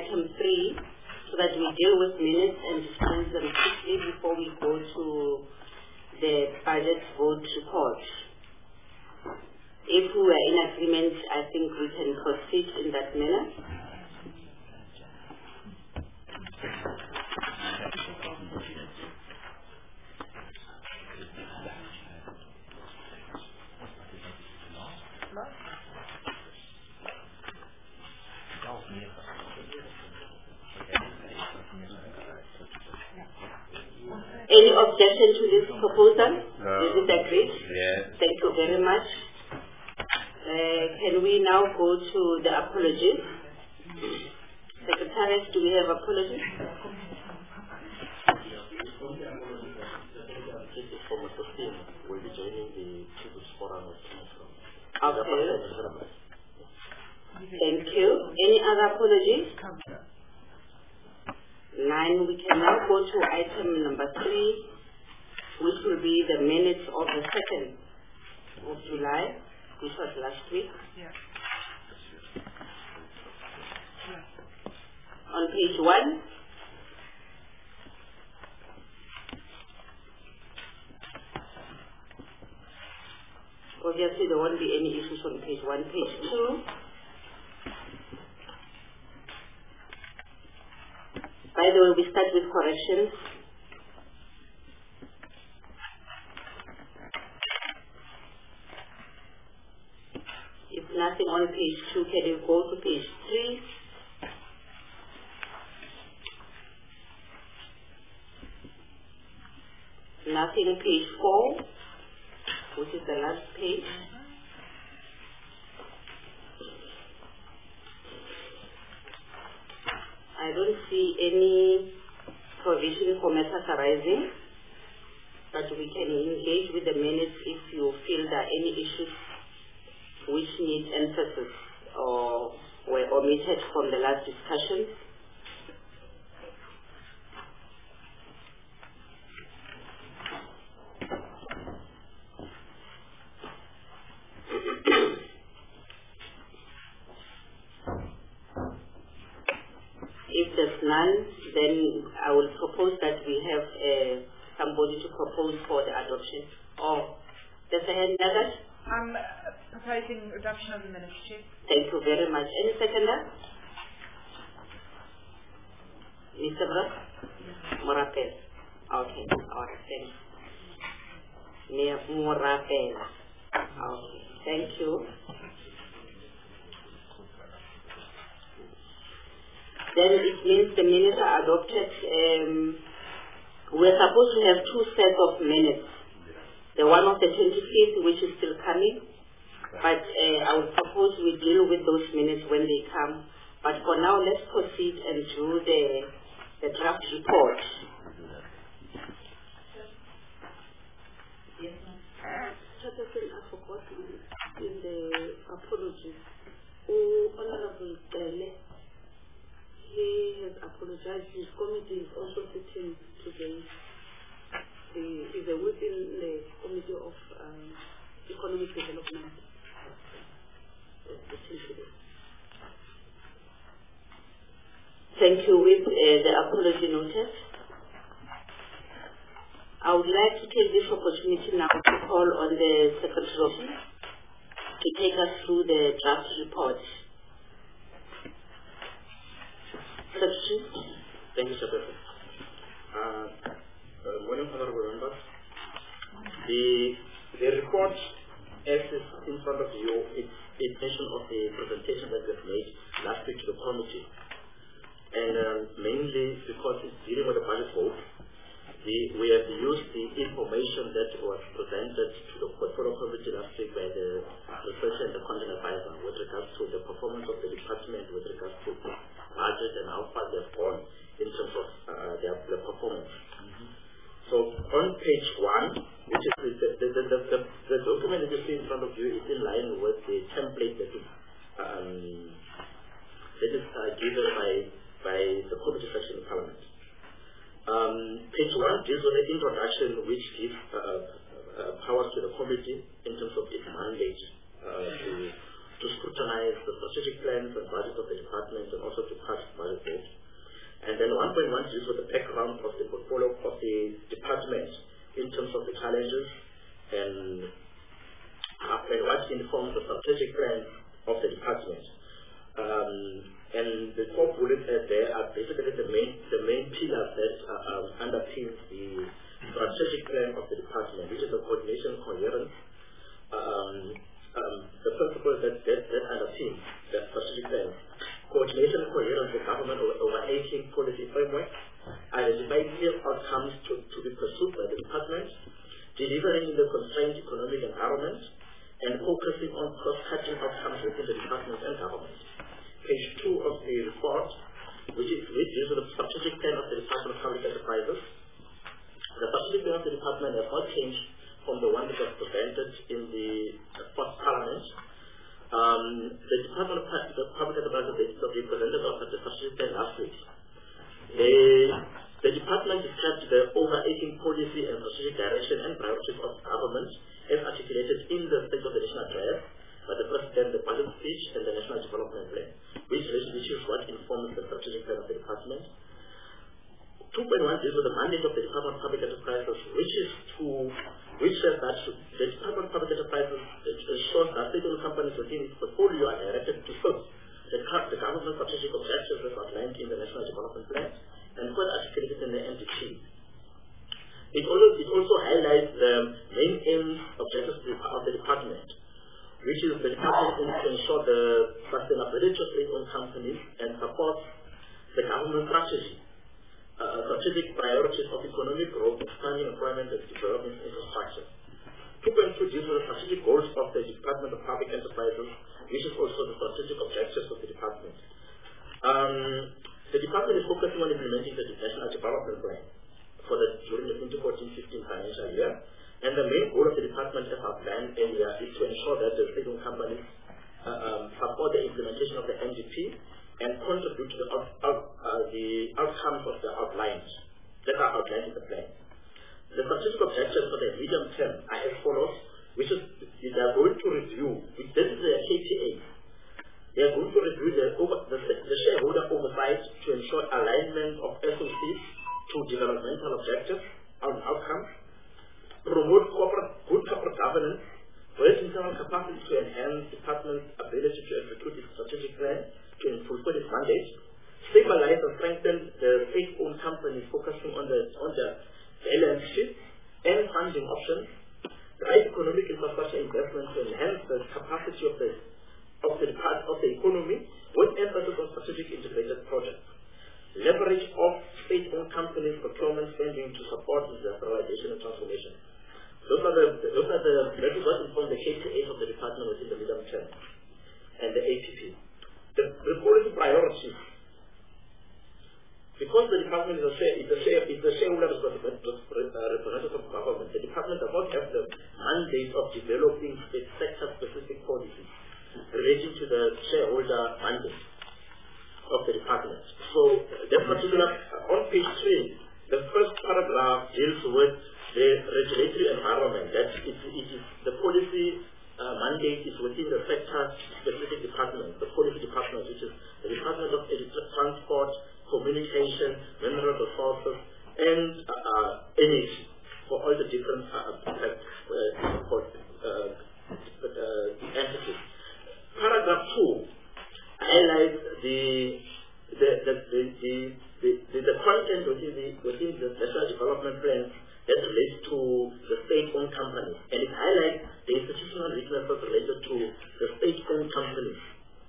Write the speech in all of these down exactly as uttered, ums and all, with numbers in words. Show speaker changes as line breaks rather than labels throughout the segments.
item three so that we deal with minutes and dispense them quickly before we go to the budget vote report. If we are in agreement, I think we can proceed in that manner. Any objection to this proposal?
No.
Is it agreed?
Yes.
Thank you very much. Uh, can we now go to the apologies? Secretary, do we have apologies?
Will be joining the People's Forum of
Okay. Thank you. Any other apologies? Nine. We can now go to item number three, which will be the minutes of the second of July, which was last week.
Yeah. Yeah.
On page one. Obviously, there won't be any issues on page one. Page two. By the way, we start with corrections. If nothing on page two, can you go to page three? Nothing, page four, which is the last page. I don't see any provision for matters arising, but we can engage with the minutes if you feel there are any issues which need emphasis or were omitted from the last discussion. If there's none, then I will propose that we have uh, somebody to propose for the adoption. Or, there's a hand gathered?
I'm uh, proposing adoption of the minutes, Chair.
Thank you very much. Any seconder? Mister Brock? Morapel. Okay, alright, thanks. Mayor Morapel. Okay, thank you. Then it means the minutes are adopted. Um, we're supposed to have two sets of minutes. The one of the twenty-fifth, which is still coming. But uh, I would propose we deal with those minutes when they come. But for now, let's proceed and do the, the draft report. Yes, ma'am. I forgot in the apology. Oh, Honorable Dele. He has apologized. His committee is also sitting today. He is within the Committee of um, Economic Development. Thank you. With uh, the apology notice, I would like to take this opportunity now to call on the Secretary to take us through the draft report.
Thank you, Secretary. Uh, uh, morning, honorable members. The the report, as is in front of you, it's a portion of the presentation that was made last week to the committee, and um, mainly because it's dealing with the budget vote, the, we have used the information that was presented to the portfolio committee last week by the research and the content advisor with regards to the performance of the department, with regards to the budget and how far they've gone in terms of uh, their, their performance. Mm-hmm. So on page one, which is the, the, the, the, the, the document that you see in front of you is in line with the template that is, um, that is uh, given by, by the committee section of Parliament. Um, page one deals with the introduction, which gives uh, uh, powers to the committee in terms of its mandate uh, to, to scrutinize the strategic plans and budgets of the department and also to pass budget votes. And then one point one deals with the background of the portfolio of the department in terms of the challenges and, uh, and what informs the strategic plan of the department. Um, and the four bullets there are basically the main the main pillars that uh, um, underpins the strategic plan of the department, which is the coordination, coherence, um, um, the principles that, that, that underpin the strategic plan. Coordination and coherence with government overarching policy framework, identifying clear outcomes to, to be pursued by the department, delivering in the constrained economic environment, and focusing on cross-cutting outcomes within the department and government. Page two of the report, which is which is the strategic plan of the Department of Public Enterprises. The strategic plan of the department has not changed from the one that was presented in the first Parliament. Um, the Department of the Public Enterprises they presented us at the strategic plan last week. The, the department described the overarching policy and strategic direction and priorities of government as articulated in the State of the Nation Address by the President, the Budget Speech, and the National Development Plan, which which is what informs the strategic plan of the department. two point one deals with the mandate of the Department of Public Enterprises, which is to which says that the Department of Public Enterprises ensures that state-owned companies within its portfolio are directed to serve the, the government strategic objectives as outlined in the National Development Plan and further articulated in the N D P. It also, it also highlights the main aims, objectives of the department, which is the department aims to ensure the sustainability of state-owned companies and support the government strategy, uh, strategic priorities of economic growth, expanding employment and development infrastructure. two point two deals with the strategic goals of the Department of Public Enterprises, which is also the strategic objectives of the department. Um, the department is focusing on implementing the National Development Plan for the during the twenty fourteen fifteen financial year. And the main goal of the department, as outlined earlier, is to ensure that the state-owned companies uh, um, support the implementation of the N D P and contribute to the, out, out, uh, the outcomes of the outlines that are outlined in the plan. The strategic objectives for the medium term are as follows, which is they are going to review, which this is the K P A. They are going to review the, over, the, the shareholder oversight to ensure alignment of S O Cs to developmental objectives and outcomes, promote corporate, good corporate governance, raise internal capacity to enhance department's ability to execute its strategic plan to fulfill its mandate, stabilize and strengthen the state-owned companies focusing on the on the balance sheet and funding options, drive economic infrastructure investment to enhance the capacity of the of the part of the economy with emphasis on strategic integrated projects, leverage of state-owned companies' procurement spending to support industrialization and transformation. Those are the those are the that is what informs the K P As of the department within the medium term and the A P P. The, the policy priorities. Because the department is a share, is a share, is a shareholder representative of government, the department does not have the mandate of developing sector-specific policies relating to the shareholder mandate of the department. So, that particular, on page three, the first paragraph deals with the regulatory environment. That it, it is the policy uh, mandate is within the sector-specific department, the policy department, which is the Department of Transport, Communication, Mineral Resources, and uh, uh, Energy for all the different uh, uh, uh, uh, entities. Paragraph two highlights the the the the the, the, the, the content within the within the National Development Plan that relates to the state-owned companies, and it highlights the institutional weaknesses related to the state-owned companies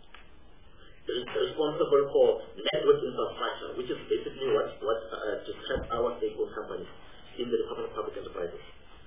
responsible for network infrastructure, which is basically what what uh, describes our state-owned companies in the Department of Public Enterprises.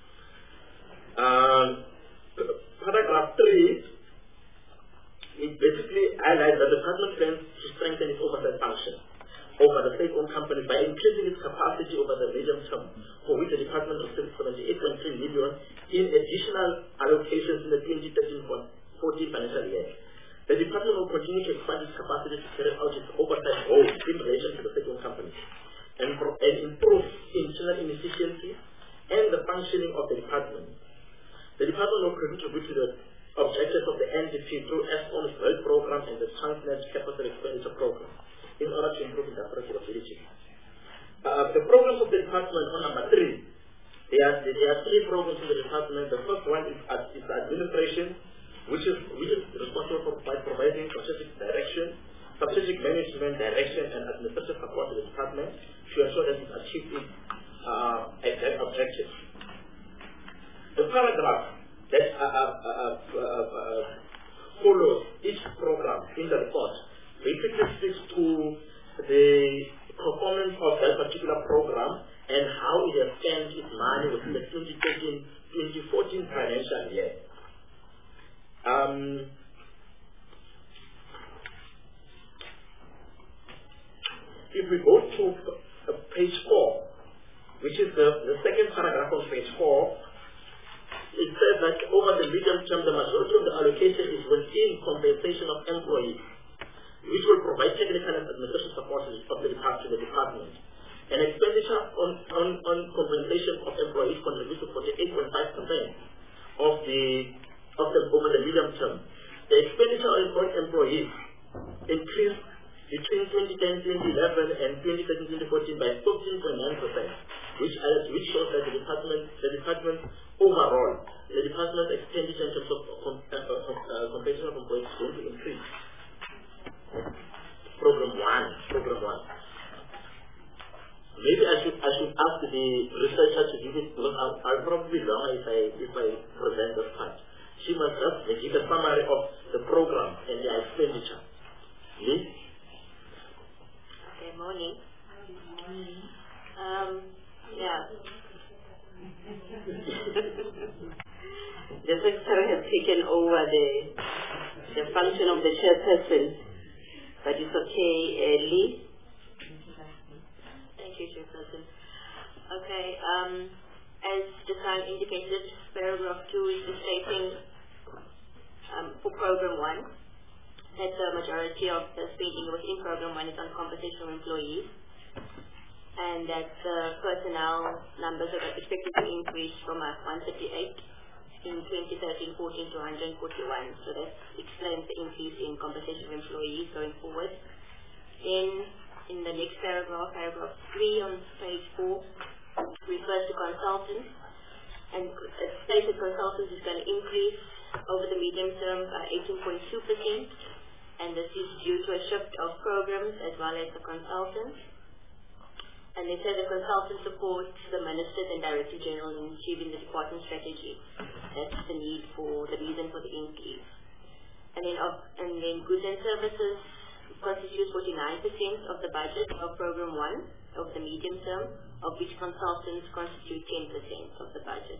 Um, paragraph three. It basically highlights that the department plans to strengthen its oversight function over the state-owned companies by increasing its capacity over the medium term, for which the department received seventy-eight point three million in additional allocations in the twenty thirteen fourteen financial year. The department will continue to expand its capacity to carry out its oversight role in relation to the state-owned companies and, and improve internal efficiency and the functioning of the department. The department will contribute to the objectives of the N D P through Eskom's World Program and the Transnet Capital Expenditure Program in order to improve industrial capability. Uh, the programs of the department on number three, there are, there are three programs in the department. The first one is, ad, is administration, which is, which is responsible for by providing strategic direction, strategic management, direction, and administrative support to the department to ensure that it achieves its uh, objectives. The paragraph that uh, uh, uh, uh, uh, follows each program in the report basically speaks to the performance of that particular program and how it has spent its money within the twenty thirteen twenty fourteen financial year. Um, if we go to uh, page four, which is the, the second paragraph on page four, it says that over the medium term, the majority of the allocation is within compensation of employees, which will provide technical and administrative support of the department. The department. And expenditure on, on, on compensation of employees contributes to forty-eight point five percent of the of the over the medium term. The expenditure on employees increased between twenty ten twenty eleven and twenty thirteen twenty fourteen by fifteen point nine percent, which uh, which shows that the department the department overall the department's expenditure in terms of com, uh, uh, compensation of employees is going to increase. Program one, program one. Maybe I should I should ask the researcher to give it because I'll, I'll probably wrong if I if I present this part. She must just give a summary of the program and the expenditure. Please.
Okay, morning. Morning. Um, yeah. The secretary has taken over the the function of the chairperson, but it's okay, uh, Lee. Thank you, chairperson. Okay, um, as the sign indicated, paragraph two is stating um, for program one that the majority of the spending within program one is on compensation of employees, and that the personnel numbers are expected to increase from uh, one thirty-eight in twenty thirteen fourteen to one hundred forty-one. So that explains the increase in compensation of employees going forward. Then in the next paragraph, paragraph three on page four, refers to consultants, and it states that consultants is going to increase over the medium term by eighteen point two percent, and this is due to a shift of programs as well as the consultants. And they say the consultant supports the ministers and director general in achieving the department strategy. That's the need for the reason for the increase. And then, of, and then goods and services constitutes forty-nine percent of the budget of program one of the medium term, of which consultants constitute ten percent of the budget.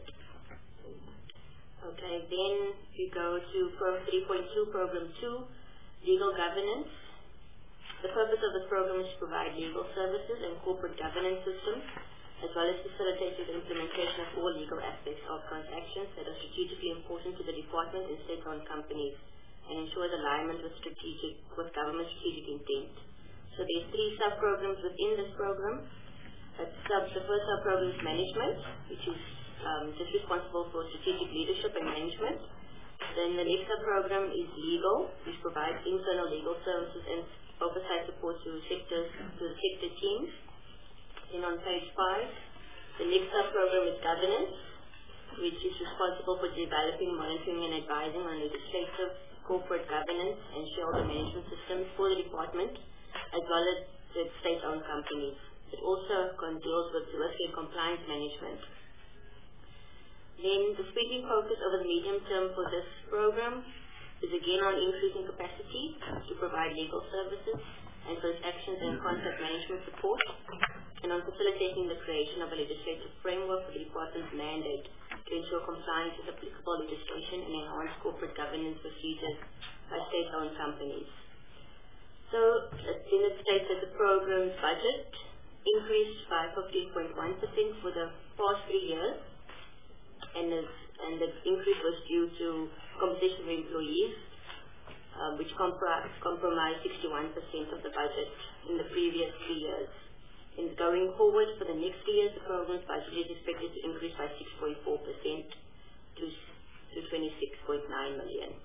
Okay, then we go to program three point two, program two, legal governance. The purpose of this program is to provide legal services and corporate governance systems, as well as facilitate the implementation of all legal aspects of transactions that are strategically important to the department and state-owned companies, and ensures alignment with strategic, with government strategic intent. So there's three sub-programs within this program. That's sub, the first sub-program is management, which is um, just responsible for strategic leadership and management. Then the next sub-program is legal, which provides internal legal services and oversight support to sectors, to the sector teams. Then on page five, the next sub-program is governance, which is responsible for developing, monitoring, and advising on legislative, corporate governance, and shareholder management systems for the department, as well as with state-owned companies. It also deals with risk and compliance management. Then the spending focus over the medium term for this program is again on increasing capacity to provide legal services and transactions and contract management support, and on facilitating the creation of a legislative framework for the department's mandate to ensure compliance with applicable legislation and enhance corporate governance procedures by state-owned companies. So in it states that the program's budget increased by fifteen point one percent for the past three years, and the, and the increase was due to compensation of employees, uh, which compri- compromised sixty-one percent of the budget in the previous three years. And going forward for the next three years, the program's budget is expected to increase by six point four percent to to twenty-six point nine million.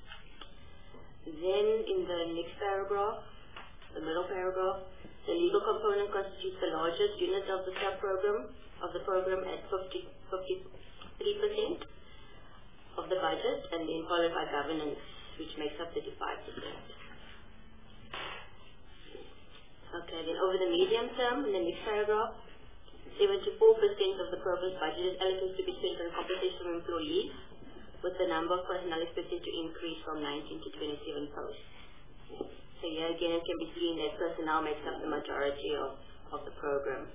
Then in the next paragraph, the middle paragraph, the legal component constitutes the largest unit of the sub-program of the program at fifty, fifty-three percent of the budget, and then followed by governance, which makes up thirty-five percent. Okay, then over the medium term, in the next paragraph, seventy-four percent of the program's budget is allocated to be spent on compensation of employees, with the number of personnel expected to increase from nineteen to twenty-seven posts. So here again it can be seen that personnel makes up the majority of, of the program.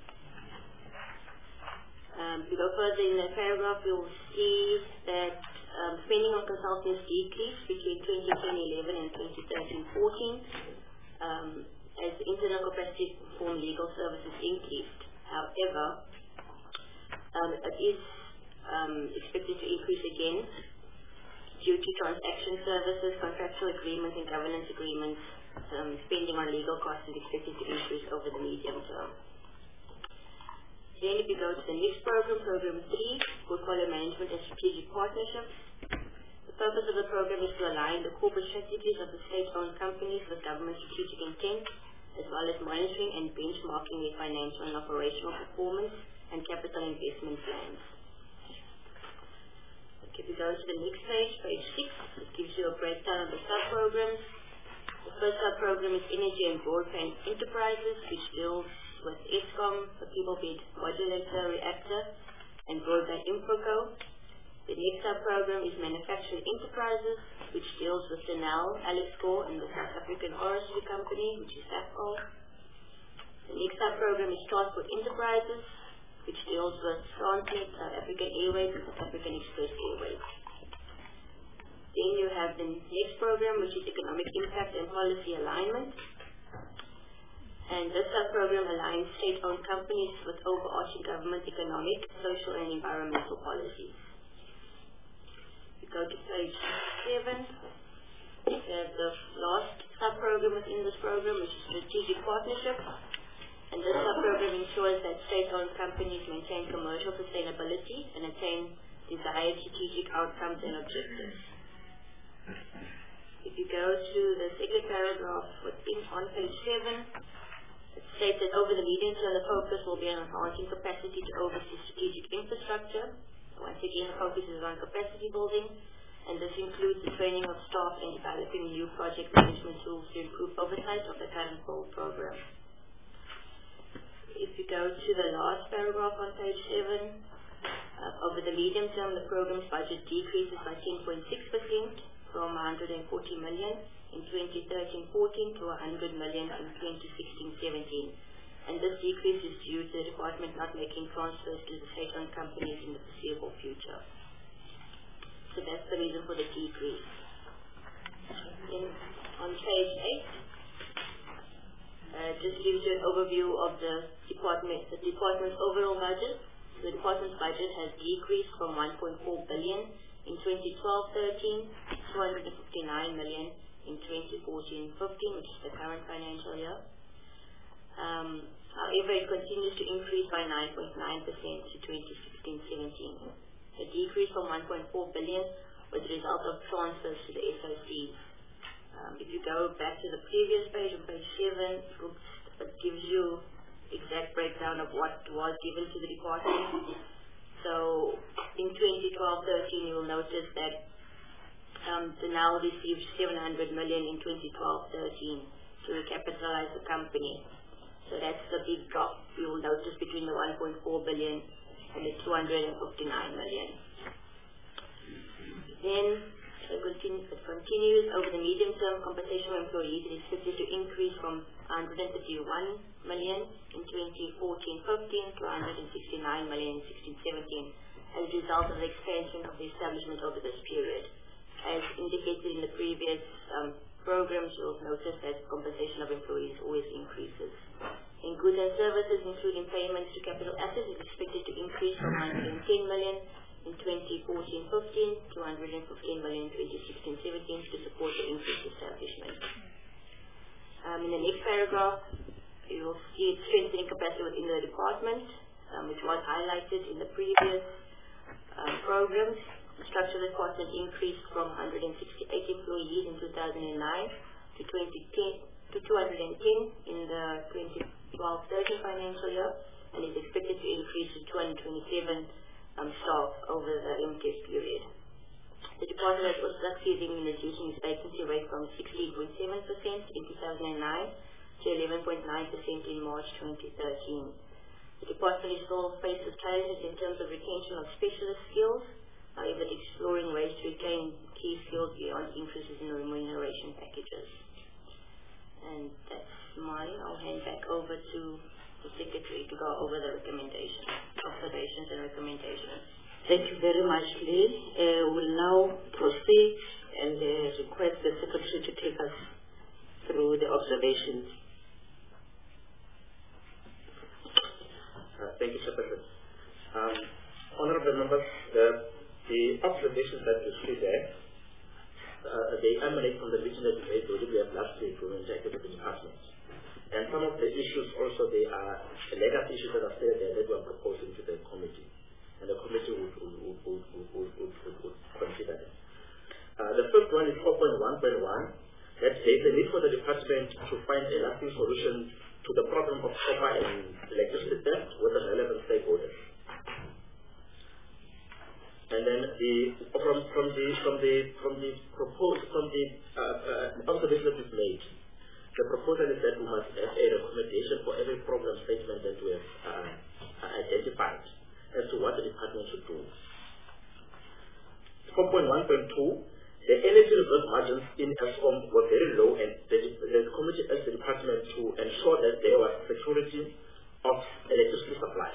Um, if we go further in the paragraph, we will see that um, spending on consultants decreased between twenty eleven and twenty thirteen fourteen um, as internal capacity to perform legal services increased. However, um, it is um, expected to increase again due to transaction services, contractual agreements, and governance agreements. Um, spending on legal costs is expected to increase over the medium term. Then if we go to the next program, program three, portfolio management and strategic partnerships. The purpose of the program is to align the corporate strategies of the state-owned companies with government strategic intent, as well as monitoring and benchmarking their financial and operational performance and capital investment plans. Okay, if we go to the next page, page six, it gives you a breakdown of the sub-programs. The first sub-program is Energy and Broadband Enterprises, which deals with Eskom, the People-Bed Modulator Reactor, and Broadband Infoco. The next sub-program is Manufacturing Enterprises, which deals with Denel, Alexco, and the South African Forestry Company, which is SAFCO. The next sub-program is Transport Enterprises, which deals with Transnet, South African Airways, and South African Express Airways. Then you have the next program, which is Economic Impact and Policy Alignment. And this sub-program aligns state-owned companies with overarching government economic, social, and environmental policies. We go to page seven. We have the last sub-program within this program, which is Strategic Partnerships. And this sub-program ensures that state-owned companies maintain commercial sustainability and attain desired strategic outcomes and objectives. If you go to the second paragraph within, on page seven, it states that over the medium term, the focus will be on enhancing capacity to oversee strategic infrastructure. Once again, the focus is on capacity building, and this includes the training of staff and developing new project management tools to improve oversight of the current goal program. If you go to the last paragraph on page seven, uh, over the medium term, the program's budget decreases by ten point six percent from one hundred forty million in twenty thirteen fourteen to one hundred million in twenty sixteen seventeen. And this decrease is due to the department not making transfers to the state-owned companies in the foreseeable future. So that's the reason for the decrease. Then on page eight, uh, just gives you an overview of the department, the department's overall budget. The department's budget has decreased from one point four billion in twenty twelve thirteen to two hundred fifty-nine million in twenty fourteen fifteen, which is the current financial year. Um, however, it continues to increase by nine point nine percent to twenty sixteen seventeen. The decrease from one point four billion was a result of transfers to the S O Cs. Um, if you go back to the previous page, on page seven, it gives you exact breakdown of what was given to the department. So in twenty twelve thirteen, you will notice that um, Denel received seven hundred million in twenty twelve thirteen to recapitalize the company. So that's the big drop you will notice between the one point four billion and the two hundred fifty-nine million. Then it continues, it continues over the medium term. Compensation of employees is expected to increase from one hundred thirty-one million in twenty fourteen fifteen to one hundred sixty-nine million in sixteen seventeen as a result of the expansion of the establishment over this period. As indicated in the previous um, programs, you'll notice that compensation of employees always increases. In goods and services, including payments to capital assets, is expected to increase from one hundred ten million in twenty fourteen fifteen to one hundred fifteen million in twenty sixteen seventeen to support the increased establishment. Um, in the next paragraph, you will see it strengthening capacity within the department, um, which was highlighted in the previous um, programs. Structure
the department increased from one hundred sixty-eight employees in two thousand nine to twenty ten to two hundred ten in the twenty twelve thirteen financial year, and is expected to increase to two hundred twenty-seven um, staff over the M T S period. The department has also succeeded in reducing its vacancy rate from sixteen point seven percent in two thousand nine to eleven point nine percent in March twenty thirteen. The department is still faced with challenges in terms of retention of specialist skills, however, exploring ways to retain key skills beyond increases in remuneration packages. And that's mine. I'll hand back over to the Secretary to go over the recommendations, observations and recommendations.
Thank you very much, Lee. Uh, we'll now proceed and uh, request the Secretary to take us through the observations.
Uh, thank you, Chairperson. Um, honorable members, the, the observations that you see there, uh, they emanate from the meeting that we made we have last week when we interacted with the department. And some of the issues also, they are legacy issues that are still there that we are proposing to the committee. And the committee would, would, would, would, would, would, would, would consider them. Uh, the first one is four point one point one, that there is a need for the department to find a lasting solution to the problem of copper and electricity theft with the relevant stakeholders. And then the from from the from the from the proposed from the uh, uh, observation that we've made, the proposal is that we must have a recommendation for every program statement that we have uh, identified as to what the department should do. four point one point two, the energy reserve margins in Eskom were very low, and the, the committee asked the department to ensure that there was security of electricity supply.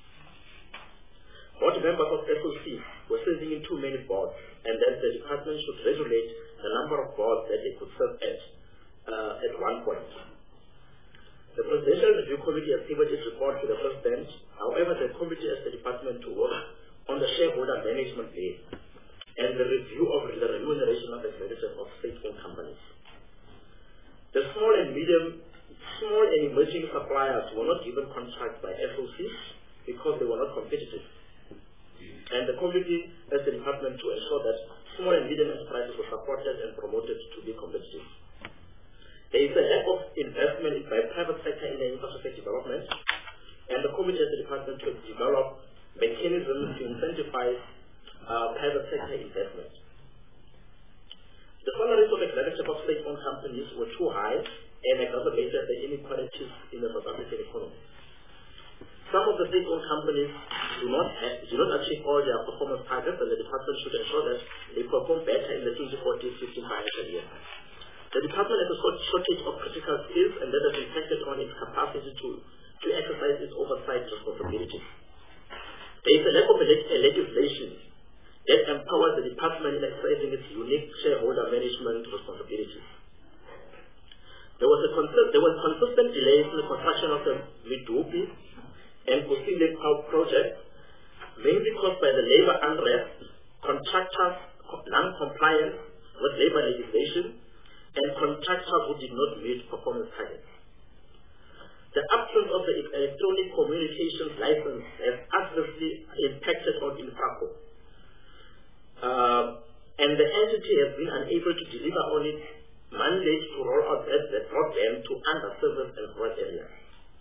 Board members of S O C were serving in too many boards, and that the department should regulate the number of boards that they could serve at uh, at one point. The Presidential Review Committee has given its report to the President. However, the committee asked the department to work on the shareholder management base and the review of the remuneration of executives of state-owned companies. The small and medium, small and emerging suppliers were not given contracts by S O Cs because they were not competitive. And the committee asked the department to ensure that small and medium enterprises were supported and promoted to be competitive. There is a lack of investment by private sector in the infrastructure development, and the committee asked the department to develop mechanisms to incentivize uh, private sector investment. The salaries of executives of state-owned companies were too high and exacerbated the inequalities in the South African economy. Some of the state-owned companies do not have, do not achieve all their performance targets, and the department should ensure that they perform better in the twenty fourteen fifteen financial year. The department has a shortage of critical skills, and that has impacted on its capacity to, to exercise its oversight responsibilities. There is a lack of legislation that empowers the department in exercising its unique shareholder management responsibilities. There was a consist, there was consistent delays in the construction of the Medupi and Kusile project, mainly caused by the labor unrest, contractors' non-compliance with labor legislation, and contractors who did not meet performance targets. The absence of the electronic communications license has adversely impacted on Infraco, uh, and the entity has been unable to deliver on its mandate to roll out the broadband to underserviced and rural areas.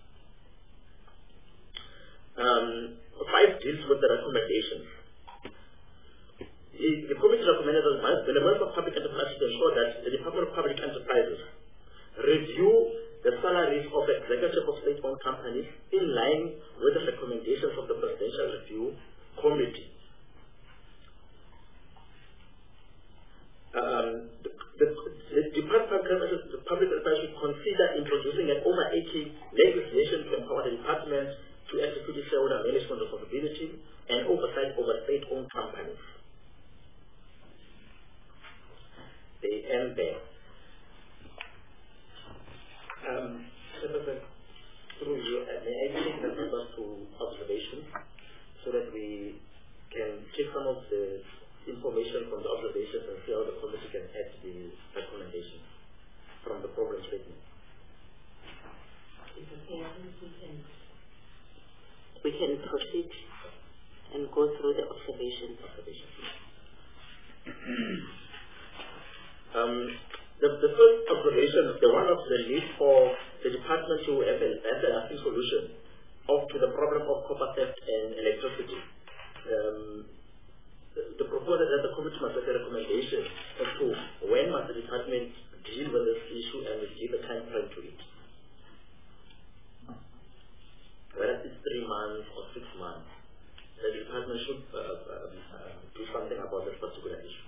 Um, five deals with the recommendations. The, the committee recommended that the members of public enterprise should ensure that the Department of Public Enterprises review the salaries of the executive of state-owned companies in line with the recommendations of the Presidential Review Committee. Um, the, the, the Department of Public Enterprise should consider introducing an over eighty legislation to empower the department to execute its shareholder management responsibility and oversight over state-owned companies. They end there. Um, through you, uh, may I take the members to observation so that we can take some of the information from the observations and see how the committee can add the recommendations from the program statement.
We can, we can, we can proceed and go through the observations.
observations.
Uh, Secretary, uh, Lee, uh, may I take the members to observation?
Uh, um, the, the first observation, the one of the need for the department to have a, have a lasting solution of to the problem of copper theft and electricity. Um, the, the proposal that the committee must make a recommendation as to when must the department deal with this issue and give a time frame to it. Whether it's three months or six months, the department should uh, uh, uh, do something about this particular issue.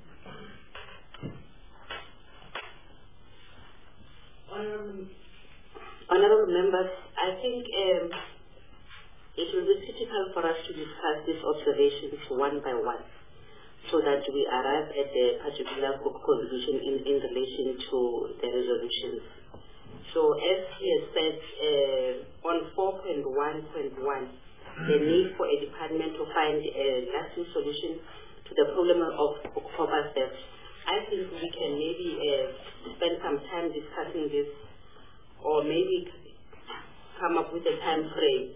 Um, honorable members, I think um, it will be critical for us to discuss these observations one by one, so that we arrive at a particular conclusion in, in relation to the resolutions. So as he has said, uh, on four point one point one, the need for a department to find a lasting solution to the problem of copper theft, I think we can maybe uh, spend some time discussing this, or maybe come up with a time frame,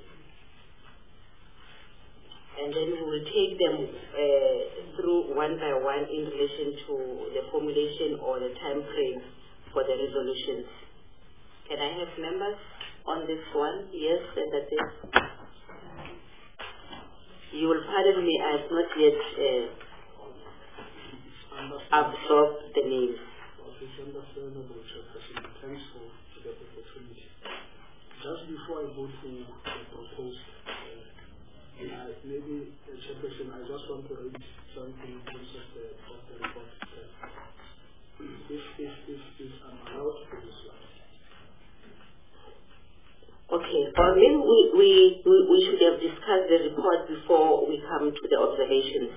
and then we will take them uh, through one by one in relation to the formulation or the time frame for the resolutions. Can I have members on this one? Yes, and that's it. You will pardon me, I have not yet uh, absorbed the names.
It's understandable, Chairperson. Thanks for the opportunity. Just before I go to the proposed, uh, I, maybe, uh, Chairperson, I just want to read something in terms of the, of the report. Uh, if, if, if, if I'm allowed to do this one.
Okay, or maybe we, we, we, we should have discussed the report before we come to the observations.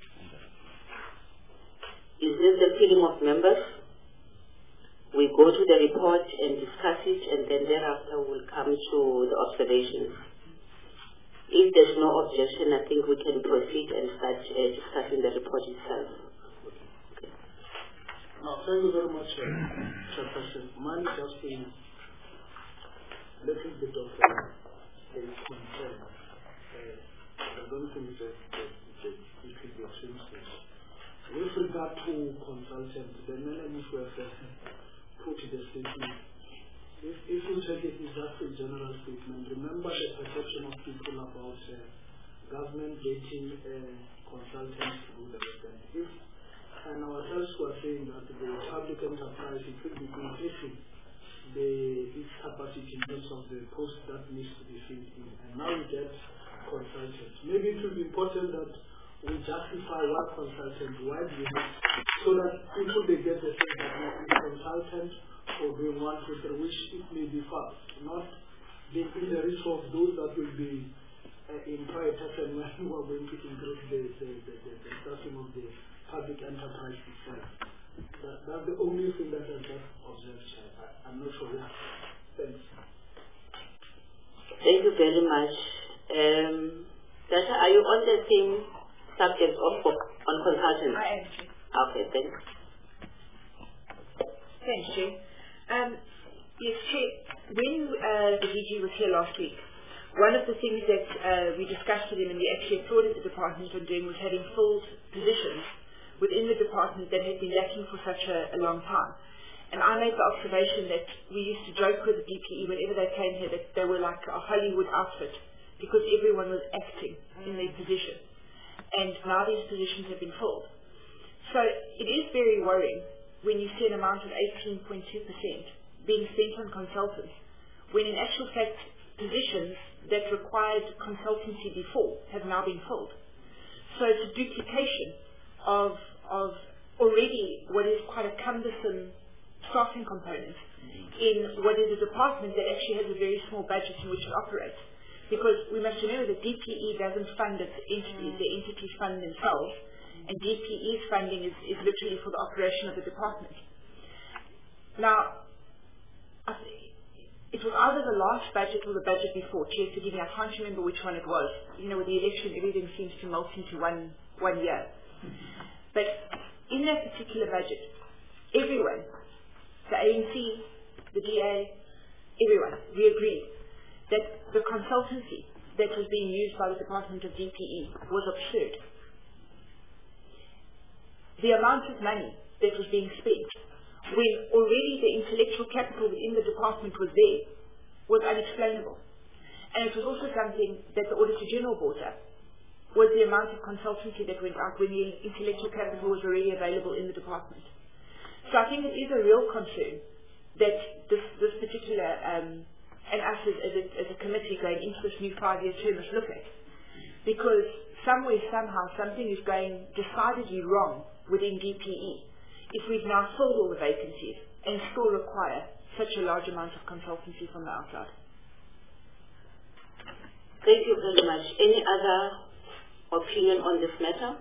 Is this the feeling of members? We go to the report and discuss it, and then thereafter we'll come to the observations. If there's no objection, I think we can proceed and start uh, discussing the report itself.
Okay. Now, thank you very much, uh, Chairperson. Mine is just a little bit of a, a concern. Uh, I don't think that, that, that it will be of sense. With regard to consultants, the management who have put the statement, if, if you take it as just a general statement, remember the perception of people about uh, government getting uh, consultants to do the work. If, and ourselves were saying that the public enterprise, it could be increasing the its capacity in terms of the post that needs to be filled in. And now we get consultants. Maybe it will be important that we justify what consultant, why do you have, so that people they get the sense that we consultant for doing one, two, three, which it may be fast, not being in the reach of those that will be uh, in private and when we are going to increase the, the, the, the, the staffing of the public enterprise itself. That, that's the only thing that I just observed. I, I'm not sure. Yeah. Thanks.
Thank you very much. Um, Data, are you on the same subject of on consultants?
I am.
Okay, thanks.
Thanks, Chair. Um, yes, Chair, when uh, the D G was here last week, one of the things that uh, we discussed with him and we actually applauded the department on doing was having filled positions within the department that had been lacking for such a, a long time. And I made the observation that we used to joke with the D P E whenever they came here that they were like a Hollywood outfit because everyone was acting in their position. And now these positions have been filled. So it is very worrying when you see an amount of eighteen point two percent being spent on consultants, when in actual fact positions that required consultancy before have now been filled. So it's a duplication of, of already what is quite a cumbersome staffing component in what is a department that actually has a very small budget in which it operates. Because we must remember that D P E doesn't fund its entities, the entities fund themselves, and D P E's funding is, is literally for the operation of the department. Now, I th- it was either the last budget or the budget before, Chair, forgive me, I can't remember which one it was. You know, with the election, everything seems to melt into one, one year. But in that particular budget, everyone, the A N C, the D A, everyone, we agreed that the consultancy that was being used by the Department of D P E was absurd. the amount of money that was being spent, when already the intellectual capital within the department was there, was unexplainable. And it was also something that the Auditor General brought up, was the amount of consultancy that went out when the intellectual capital was already available in the department. So I think it is a real concern that this, this particular, um, and us as, as, a, as a committee going into this new five-year term must look at. Because somewhere, somehow, something is going decidedly wrong within D P E if we've now filled all the vacancies and still require such a large amount of consultancy from the outside.
Thank you very much. Any other opinion on this matter?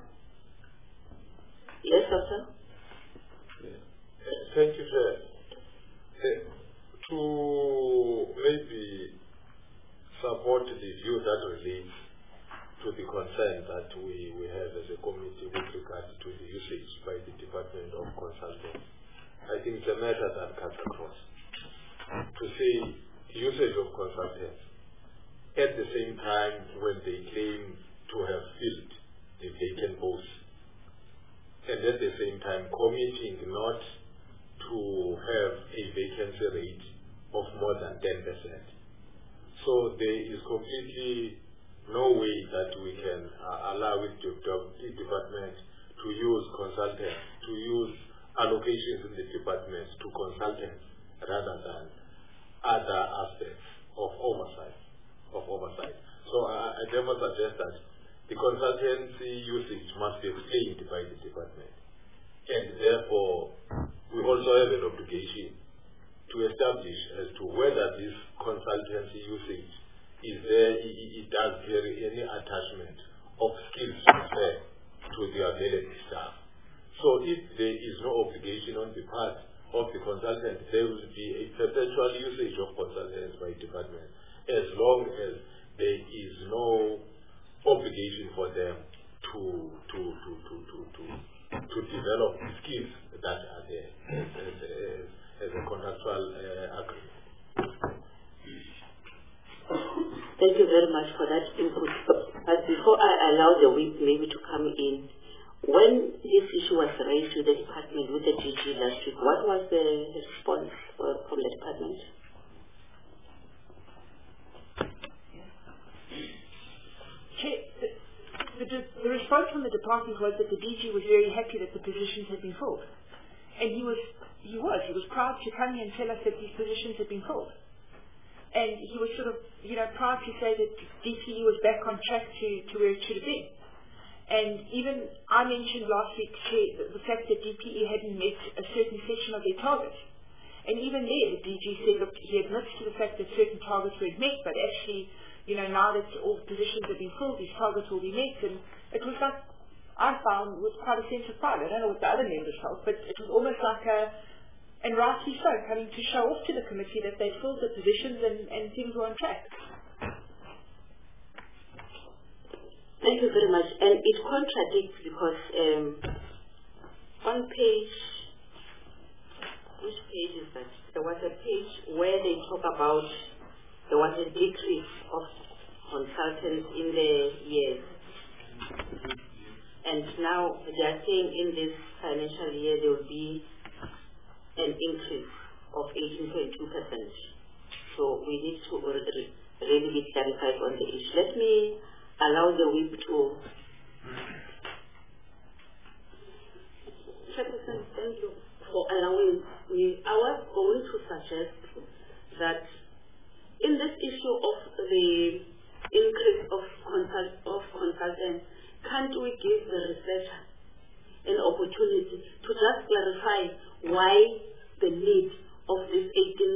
Yes, Doctor?
Yeah. Thank you, sir. Uh, to maybe support the view that relates to the concern that we, we have as a committee with regard to the usage by the Department of Consultants, I think it's a matter that cuts across. To say usage of consultants at the same time when they claim to have filled the vacant posts, and at the same time committing not to have a vacancy rate of more than ten percent. So there is completely no way that we can uh, allow it to, to the department to use consultants, to use allocations in the department to consultants rather than other aspects of oversight. Of oversight. So I, I therefore suggest that the consultancy usage must be explained by the department. And therefore, we also have an obligation to establish as to whether this consultancy usage is there, it, it does carry any attachment of skills transfer to the available staff. So if there is no obligation on the part of the consultant, there will be a perpetual usage of consultants by department, as long as there is no obligation for them to to to to to to, to develop skills that are there as, as, as a contractual uh, agreement.
Thank you very much for that input. But before I allow the whip maybe to come in, when this issue was raised with the department, with the D G last week, what was the response from the department?
The, the, the response from the department was that the D G was very happy that the positions had been filled. And he was, he was, he was proud to come here and tell us that these positions had been filled. And he was sort of, you know, proud to say that D P E was back on track to, to where it should have been. And even I mentioned last week, Chair, the, the fact that D P E hadn't met a certain section of their targets. And even there, the D G said, look, he admits to the fact that certain targets weren't met, but actually, you know, now that all positions have been filled, these targets will be met. And it was like, I found, was quite a sense of pride. I don't know what the other members felt, but it was almost like a, and rightly so, coming to show off to the committee that they filled the positions and, and things were on track.
Thank you very much. And it contradicts because um, on page, which page is that? There was a page where they talk about there was a decrease of consultants in the years. And now they are saying in this financial year there will be an increase of eighteen point two percent. So we need to really be clarified on the issue. Let me allow the whip to... Chairperson, thank you for allowing me. I was going to suggest that in this issue of the increase of, consult of consultants, can't we give the researcher an opportunity to just clarify why the need of this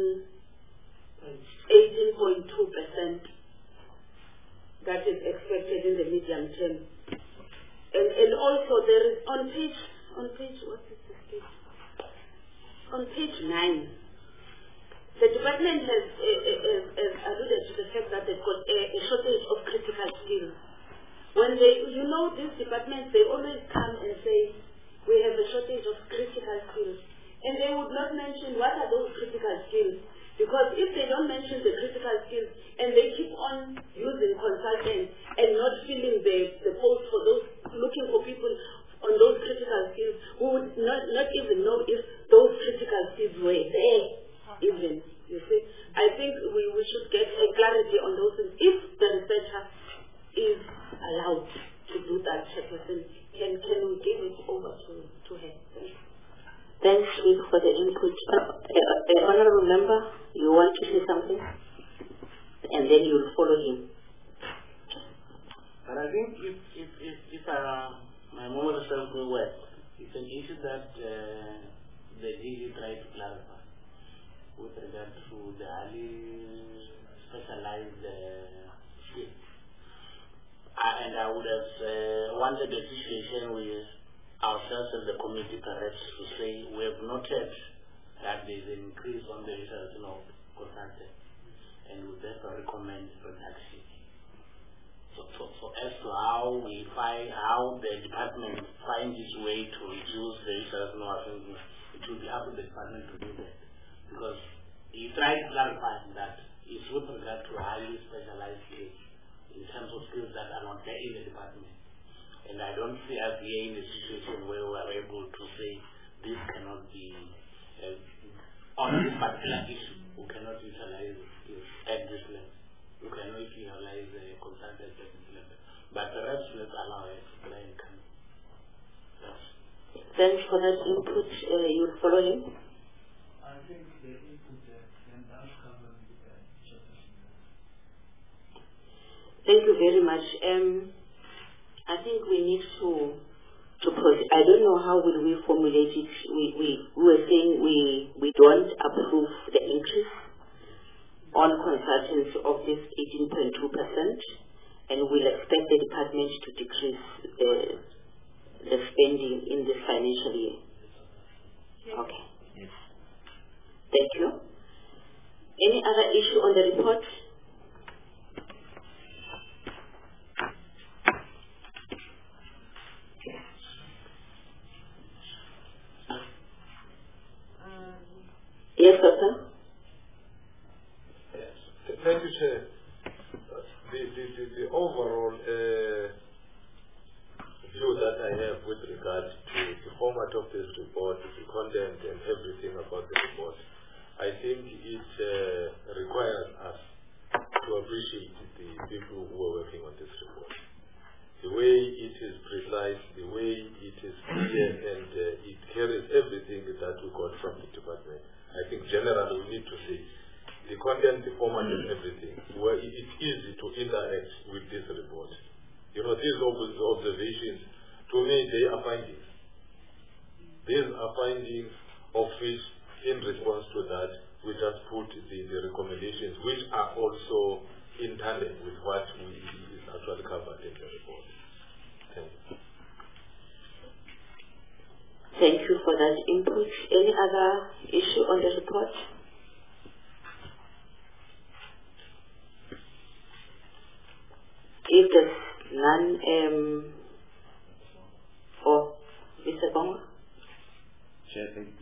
eighteen point two percent that is expected in the medium term? And, and also there is on page, on page, what is this page? On page nine, the department has, uh, uh, has alluded to the fact that they've got a, a shortage of critical skills. When they, you know, these departments, they always come and say, we have a shortage of critical skills. And they would not mention what are those critical skills. Because if they don't mention the critical skills and they keep on using consultants and not filling the, the post for those, looking for people on those critical skills, we member, you want to say something? And then you'll follow him.
But I think if, if, if, if uh, my memory serves me well, it's an issue that uh, the D G tried to clarify with regard to the highly specialized uh, skill. Uh, and I would have uh, wanted a situation with ourselves as the committee perhaps to say we have noted that there is an increase on the research of consultants and would therefore recommend reduction. So, so, so as to how we find, how the department finds its way to reduce the research, no, I think it will be up to the department to do that. Because he tried to clarify that it's with regard to highly specialized skills in terms of skills that are not there in the department. And I don't see us here in a situation where we are able to say this cannot be, uh, on this particular issue, we cannot utilize skills at this level. You cannot utilize a uh, consultant at this level. But perhaps let's allow it to play and come.
Thanks for that input. Uh, you'll follow him?
I think the input uh, can now cover the chairperson.
Thank you very much. Um, I think we need to to proceed. I don't know how will we formulate it. We we, we were saying we we don't approve the increase on consultants of this eighteen point two percent, and we'll expect the department to decrease uh, the spending in this financial year. Okay.
Yes.
Thank you. Any other issue on the report? Yes, sir.
Yes. Thank you, Chair. The, the, the, the overall uh, view that I have with regard to the format of this report, the content and everything about the report, I think it uh, requires us to appreciate the people who are working on this report. The way it is precise, the way it is clear, and uh, it carries everything that we got from the department. I think generally we need to say the content, the format and everything, where it is easy to interact with this report. You know, these observations, to me, they are findings. These are findings of which, in response to that, we just put the, the recommendations, which are also in tandem with what we, is actually covered in the report. Thank you.
Thank you for that input. Any other issue on the report? If there's none, um, for Mister Bonga?
Chair, thank you.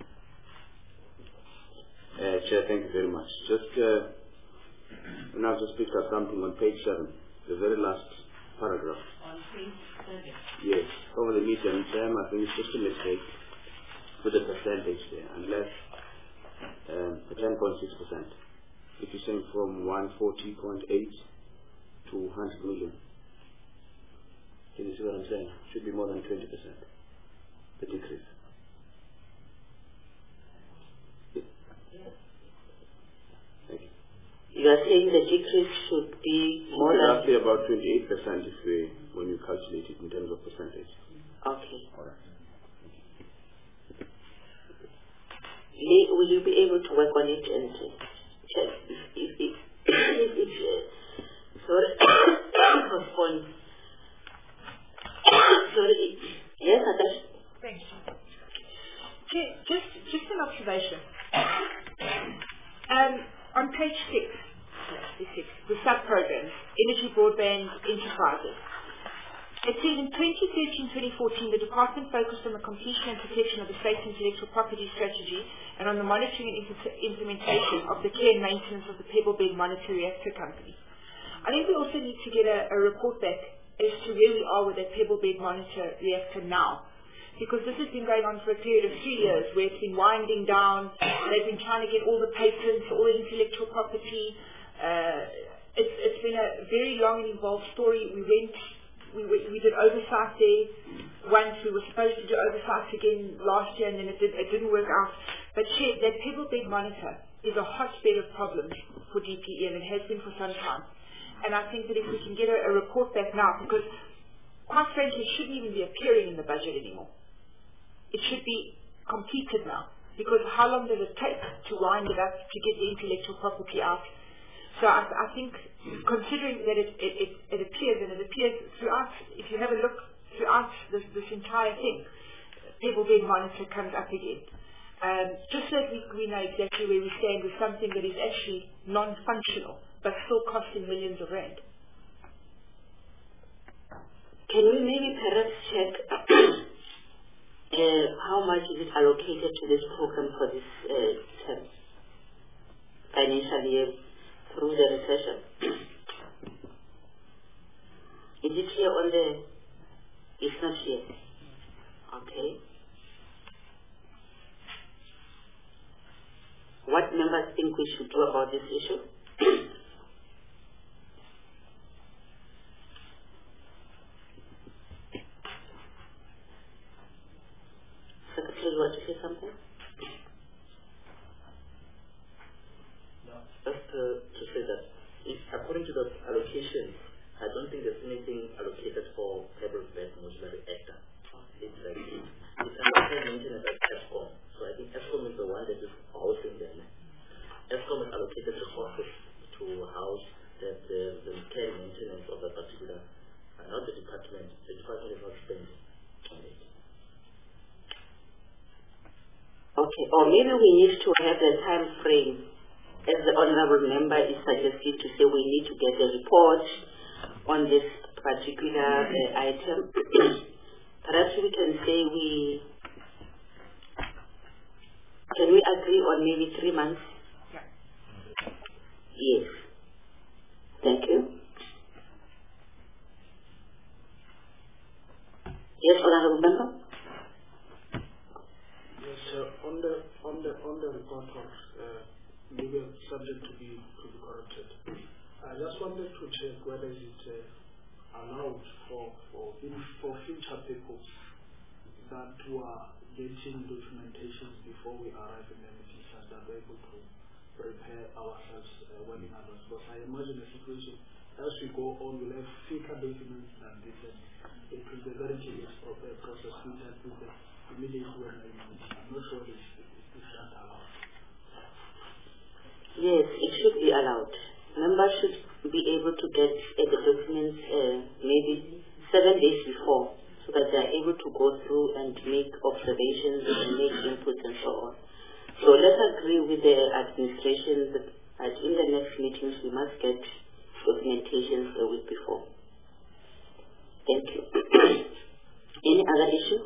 Uh, Chair, thank you very much. Just, uh, now I've just picked up something on page seven, the very last paragraph.
On page seven?
Yes, over the medium term, I think it's just a mistake with the percentage there, unless um, the ten point six percent. If you're saying from one forty point eight to one hundred million, can you see what I'm saying? Should be more than twenty percent, the decrease. Thank you.
You are saying the decrease should be more
Should
than...
roughly about twenty-eight percent if we, when you calculate it in terms of percentage.
Okay.
All right.
Lee, will you be able to work on it and check if, if, if, if it's uh, sorry, postponed? Sorry, yes, Atash?
Thank you. Chair, just, just an observation. Um, on page six, no, six, the sub-programs, Energy Broadband Enterprises, it says in twenty thirteen to twenty fourteen, the department focused on the completion and protection of the state's intellectual property strategy and on the monitoring and imp- implementation of the care and maintenance of the Pebble Bed Monitor Reactor Company. I think we also need to get a, a report back as to where we are with that Pebble Bed Monitor Reactor now. Because this has been going on for a period of three years where it's been winding down, they've been trying to get all the patents, all the intellectual property. Uh, it's, it's been a very long and involved story. We went We, we, we did oversight there. once. We were supposed to do oversight again last year, and then it, did, it didn't work out. But Chair, that Pebble Bed monitor is a hotbed of problems for D P E, and it has been for some time. And I think that if we can get a, a report back now, because quite frankly, it shouldn't even be appearing in the budget anymore. It should be completed now, because how long does it take to wind it up, to get the intellectual property out? So I, I think, considering that it, it, it, it appears, and it appears throughout, if you have a look throughout this, this entire thing, Pebble Bed monitor comes up again. Um, just so that we, we know exactly where we stand with something that is actually non-functional, but still costing millions of rand.
Can we maybe perhaps check uh, how much is it allocated to this program for this uh, term, financial year, through the recession? Is it here on the, it's not here. Okay. What members think we should do about this issue? Secretary, you want to say something?
Just uh, to say that, if, according to the allocation, I don't think there's anything allocated for Pebble Bed modular reactor. It's like it's under maintenance at ESCOM. So I think ESCOM is the one that is housing them. ESCOM is allocated resources to house the, the, the care and maintenance of the particular, uh, not the department. The department is not spending on it.
Okay, or maybe we need to have a time frame, as the honorable member is suggesting, to say we need to get a report on this particular uh, item. Perhaps we can say we, can we agree on maybe three months?
Yeah.
Yes. Thank you. Yes, honorable member?
Yes, uh, on the on the on the report of uh, maybe subject to be to be corrected. I just wanted to check whether it uh, allowed for for in, for future people that were getting documentations before we arrive in the meeting, such that we're able to prepare ourselves uh, well in advance. Because I imagine the situation as we go on, we'll have thicker documents than this, and it will be a very tedious process which I think that immediately when I meet, I'm not sure if it's not allowed.
Yes, it should be allowed. Members should be able to get uh, the documents uh, maybe seven days before, so that they are able to go through and make observations and make inputs and so on. So let's agree with the administration that at in the next meetings we must get documentations a week before. Thank you. Any other issue?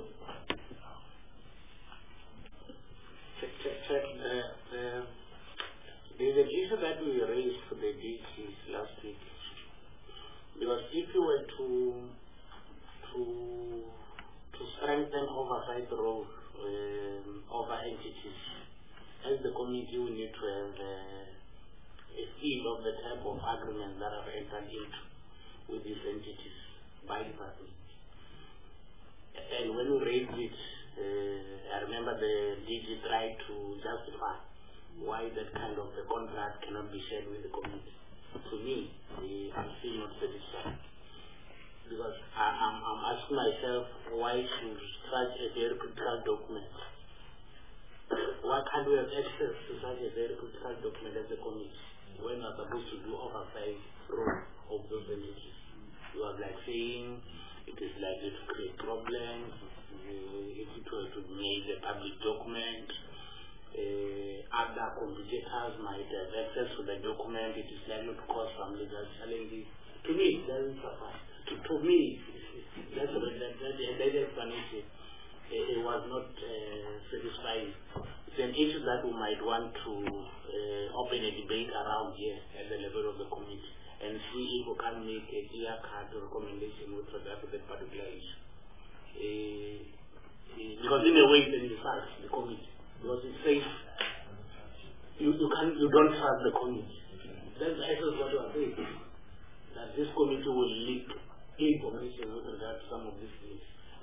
Check, check, check. Uh, uh, there's an issue that we raised for the D Gs last week. Because if you were to to to strengthen oversight role um, over entities, as the committee we need to have uh, a feel of the type of agreements that are entered into with these entities by department. And when we raised it, uh, I remember the D G tried to justify why that kind of a contract cannot be shared with the community. To me, uh, I'm still not satisfied. Because I, I'm, I'm asking myself, why should such a very critical document, why can't we have access to such a very critical document as a committee when we're supposed to do oversight role of those entities? You are like saying it is likely to create problems, uh, if it were to be made a public document, uh, other competitors might have access to the document, it is likely to cause some legal challenges. To me, it doesn't suffice. To, to me, that's that, that, that, that explanation uh, it was not uh, satisfying. It's an issue that we might want to uh, open a debate around here at the level of the committee and see if we can make a clear-cut recommendation with regard to that particular issue. Uh, uh, because in a way it insults the committee. Because it says you, you, can, you don't trust the committee. That's actually what you are saying. That this committee will leak information with regard to some of these things. And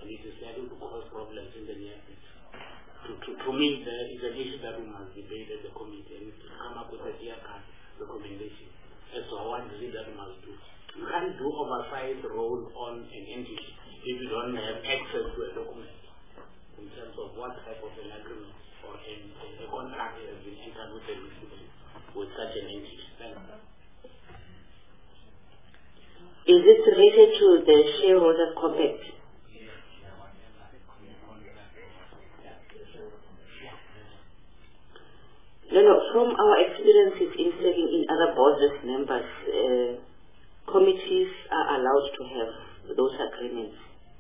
this is likely to cause problems in the near future. To, to, to me, there is an issue that we must debate at the committee and come up with a clear cut recommendation as to what it is that we must do. You can't do oversight role on an entity if you don't have access to a document in terms of what type of an agreement or an, a contract has been entered with, a, with such an entity. Thank you.
Is this related to the shareholders compact? No, no. From our experiences in serving in other boards as members, uh, committees are allowed to have those agreements.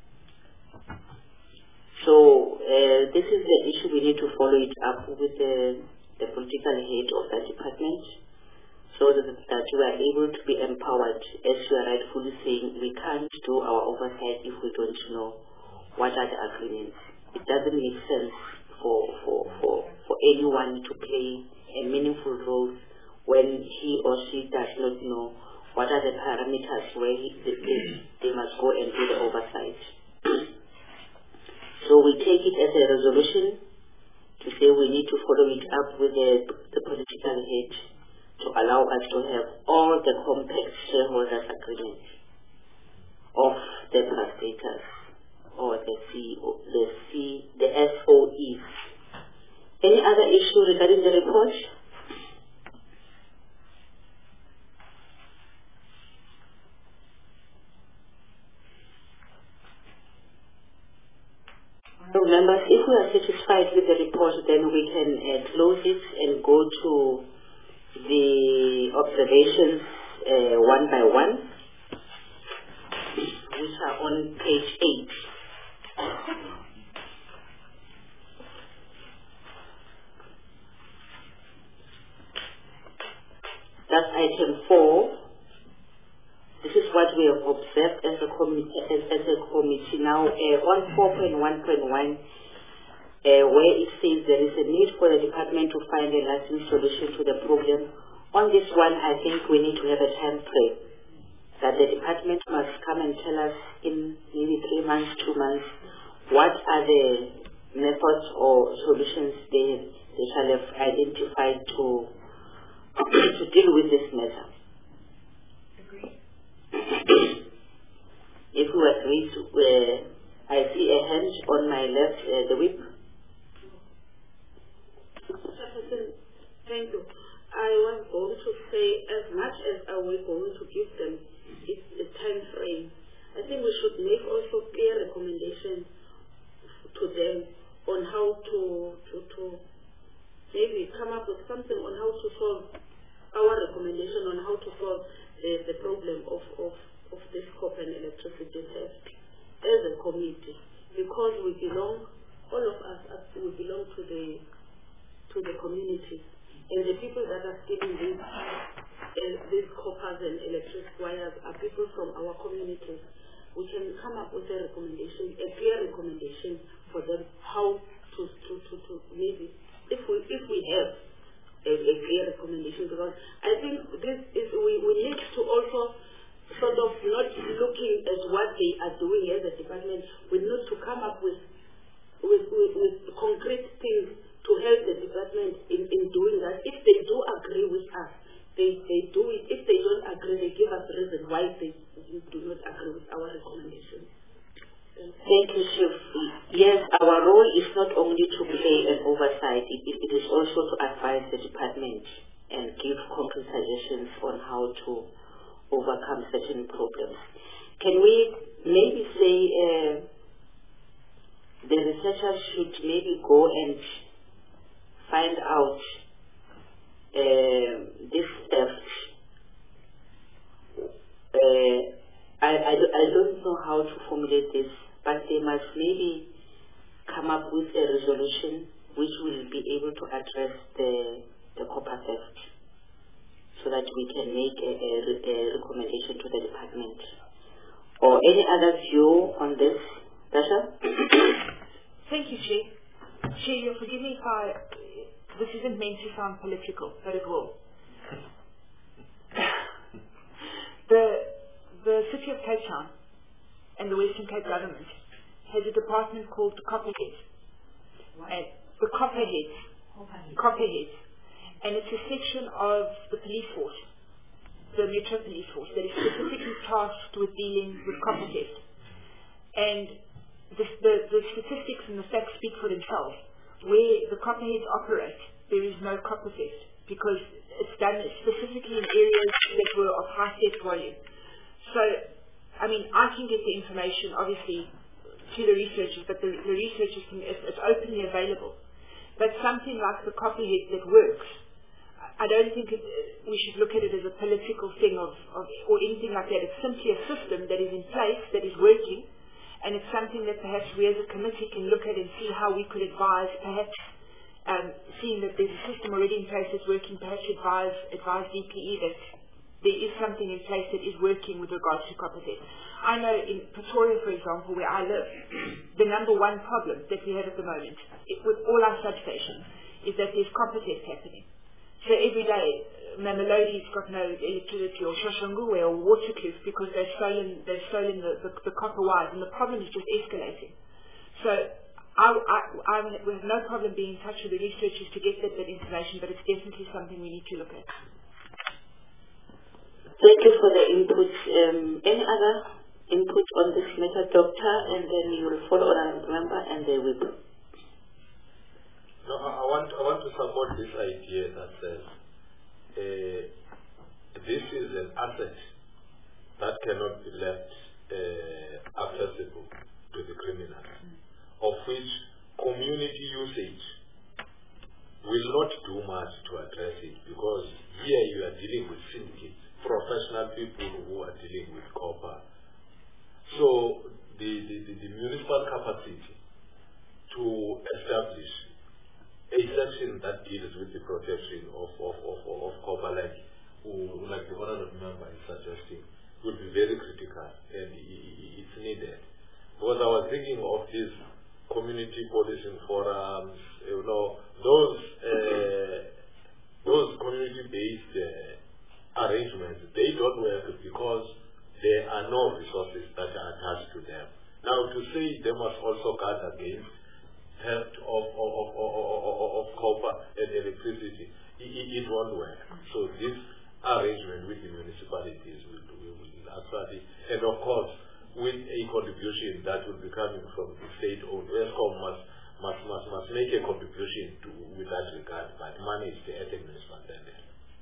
So uh, this is the issue. We need to follow it up with the, the political head of that department, so that, that we are able to be empowered. As you are rightfully saying, we can't do our oversight if we don't know what are the agreements. It doesn't make sense for, for, for, for anyone to play a meaningful role when he or she does not know what are the parameters where he, they, they must go and do the oversight. So we take it as a resolution to say we need to follow it up with the, the political head to allow us to have all the complex shareholders agreements of the trustators or the C E O, the C, the S O Es. Any other issue regarding the report? So members, if we are satisfied with the report, then we can uh, close it and go to the observations uh, one by one, which are on page eight. That's item four. This is what we have observed as a committee. As, as a committee. Now, uh, on four point one point one, uh, where it says there is a need for the department to find a lasting solution to the problem. On this one, I think we need to have a time frame that the department must come and tell us in maybe three months, two months, what are the methods or solutions they, they shall have identified to to deal with this matter. If we agree to, uh, I see a hand on my left, uh, the whip.
Thank you. I was going to say, as much as are we going to give them a time frame, I think we should make also clear recommendations to them on how to, to, to maybe come up with something on how to solve our recommendation on how to solve the, the problem of, of, of this copper and electricity theft as a committee, because we belong, all of us, we belong to the to the community, and the people that are stealing these uh, these coppers and electric wires are people from our communities. We can come up with a recommendation, a clear recommendation for them how to to, to, to maybe if we if we have A, a clear recommendation, because I think this is we, we need to also sort of not looking at what they are doing as a department. We need to come up with with, with, with concrete things to help the department in, in doing that. If they do agree with us, they, they do it. If they don't agree, they give us reason why they do not agree with our recommendations.
Thank you, Chief. Yes, our role is not only to play an oversight, it, it is also to advise the department and give concrete suggestions on how to overcome certain problems. Can we maybe say uh, the researchers should maybe go and find out uh, this theft? Uh, I, I, I don't know how to formulate this, but they must maybe come up with a resolution which will be able to address the, the copper theft, so that we can make a, a, a recommendation to the department. Or any other view on this, Dasha?
Thank you, Chair. Chair, you'll forgive me if I, this isn't meant to sound political, but it will. the The City of Cape Town and the Western Cape government has a department called the Copperheads. And the Copperheads. Copperheads. And it's a section of the police force, the Metro Police Force, that is specifically tasked with dealing with copper theft. And the, the, the statistics and the facts speak for themselves. Where the Copperheads operate, there is no copper theft, because it's done specifically in areas that were of high theft volume. So, I mean, I can get the information, obviously, to the researchers, but the, the researchers can, it's, it's openly available. But something like the Copperhead that works, I don't think it, we should look at it as a political thing of, of, or anything like that. It's simply a system that is in place, that is working, and it's something that perhaps we as a committee can look at and see how we could advise, perhaps um, seeing that there's a system already in place that's working, perhaps advise, advise D P E that there is something in place that is working with regards to copper theft. I know in Pretoria, for example, where I live, the number one problem that we have at the moment it, with all our substations is that there's copper theft happening. So every day, Mamelodi's got no electricity, or Shoshanguwe or Waterkloof, because they've stolen, they've stolen the, the, the copper wires, and the problem is just escalating. So I, I, I we have no problem being in touch with the researchers to get that, that information, but it's definitely something we need to look at.
Thank you for the input. Um, any other input on this matter, Doctor? And then you will follow on, remember, and they will.
No, I want, I want to support this idea that says uh, this is an asset that cannot be left uh, accessible to the criminals, mm. of which community usage will not do much to address it, because here you are dealing with syndicates, professional people who are dealing with copper. So the, the, the, the municipal capacity to establish a section that deals with the protection of, of, of, of copper, like, who, like the honorable member is suggesting, will be very critical, and it's needed. Because I was thinking of these community policing forums, you know, those uh, those community-based uh, arrangements, they don't work because there are no resources that are attached to them. Now, to say they must also guard against theft of, of, of, of, of, of copper and electricity, it, it won't work. So this arrangement with the municipalities will, will, will actually, and of course, with a contribution that will be coming from the state-owned, ESCOM must, must, must, must make a contribution to, with that regard, but manage the ethnic municipality.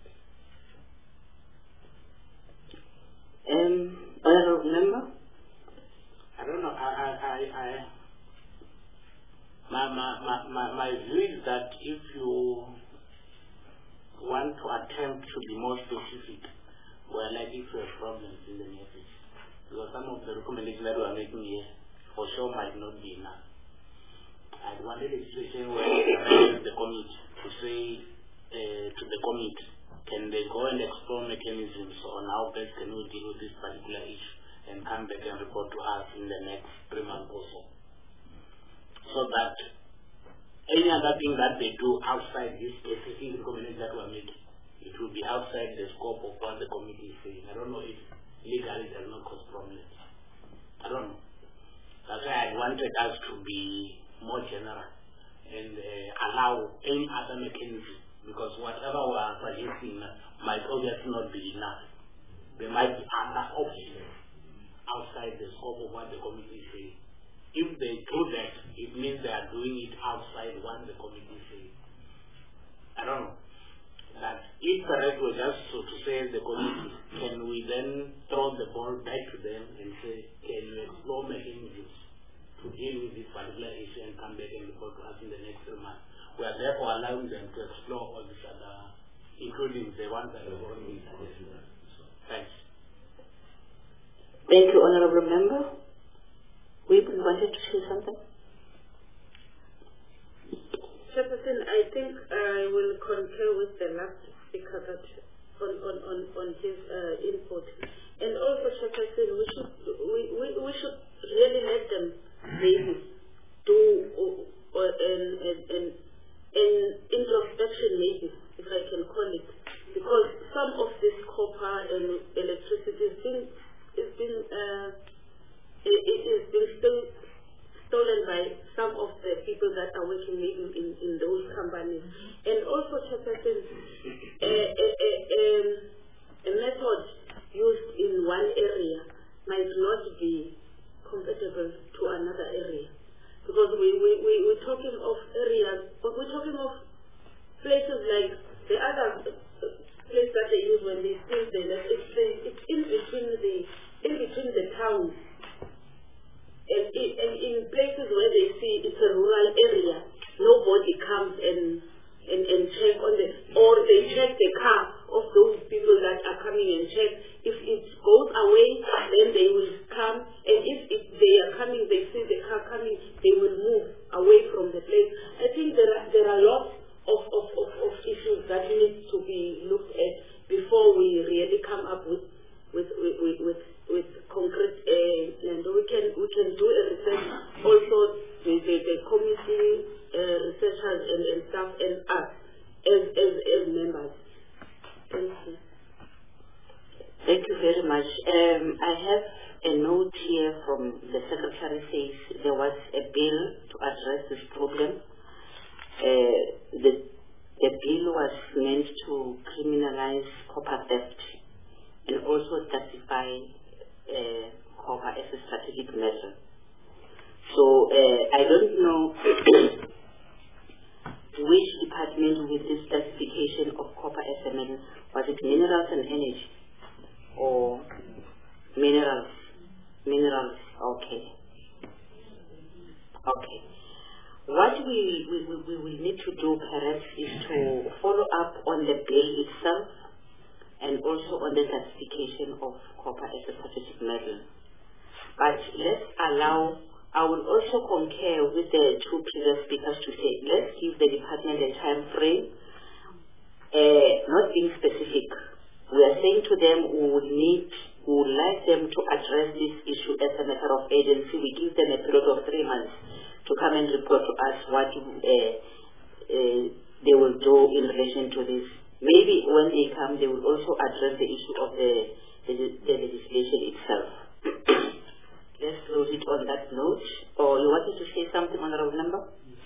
Um, honorable member?
I don't know, I, I, I, I My, my, my, my, my view is that if you want to attempt to be more specific, we're likely to have problems in the near future. Because some of the recommendations that we are making here, for sure, might not be enough. I wanted a situation where the committee to say uh, to the committee, can they go and explore mechanisms on how best can we deal with this particular issue, and come back and report to us in the next three months or so. So that any other thing that they do outside this specific recommendation that we're making, it will be outside the scope of what the committee is saying. I don't know if legally does not cause problems. I don't know. That's why I wanted us to be more general and uh, allow any other mechanism, because whatever we are suggesting might obviously not be enough. There might be other options outside the scope of what the committee is saying. If they do that, it means they are doing it outside what the committee says. I don't know. That if the right was just so to say the committee, can we then throw the ball back to them and say, can you explore mechanisms to deal with this particular issue and come back and report to us in the next three months? We are therefore allowing them to explore all these other, including the ones that are already suggested. Thanks.
Thank you, honorable member. We wanted to say something.
Chairperson, I think I will concur with the last speaker that on, on, on, on his uh, input. And also, Chairperson, we should we, we, we should really let them maybe do or, or an, an, an, an introspection, maybe, if I can call it, because some of this copper and electricity has been, has been uh, it, it has been still stolen by some of the people that are working maybe in, in those companies. And also, Chairperson, a, a, a, a, a method used in one area might not be compatible to another area. Because we, we, we, we're talking of areas, but we're talking of places like the other place that they use when they steal the, it's, the, it's in between the, in between the towns. And, and in places where they see it's a rural area, nobody comes and, and, and check on the, or they check the car of those people that are coming and check. If it goes away, then they will come, and if, if they are coming, they see the car coming, they will move away from the place. I think there are, there are lots of, of, of, of issues that need to be looked at before we really come up with with with, with, with, with concrete uh, and we can we can do a research also the, the, the committee uh, researchers and, and staff and us as, as, as members. Thank you.
Thank you very much. Um, I have a note here from the Secretary says there was a bill to address this problem. Uh, the, the bill was meant to criminalize copper theft and also classify uh, copper as a strategic measure. So uh, I don't know which department with this classification of copper as a metal, was it minerals and energy? Or minerals, minerals, okay. Okay. What we, we, we, we will need to do perhaps is to follow up on the bill itself and also on the classification of copper as a strategic metal. But let's allow, I will also concur with the two previous speakers to say, let's give the department a time frame, uh, not being specific. We are saying to them we would need, we would like them to address this issue as a matter of urgency. We give them a period of three months to come and report to us what uh, uh, they will do in relation to this. Maybe when they come, they will also address the issue of the, the, the legislation itself. Let's close it on that note. Or you wanted to say something, Honorable Member?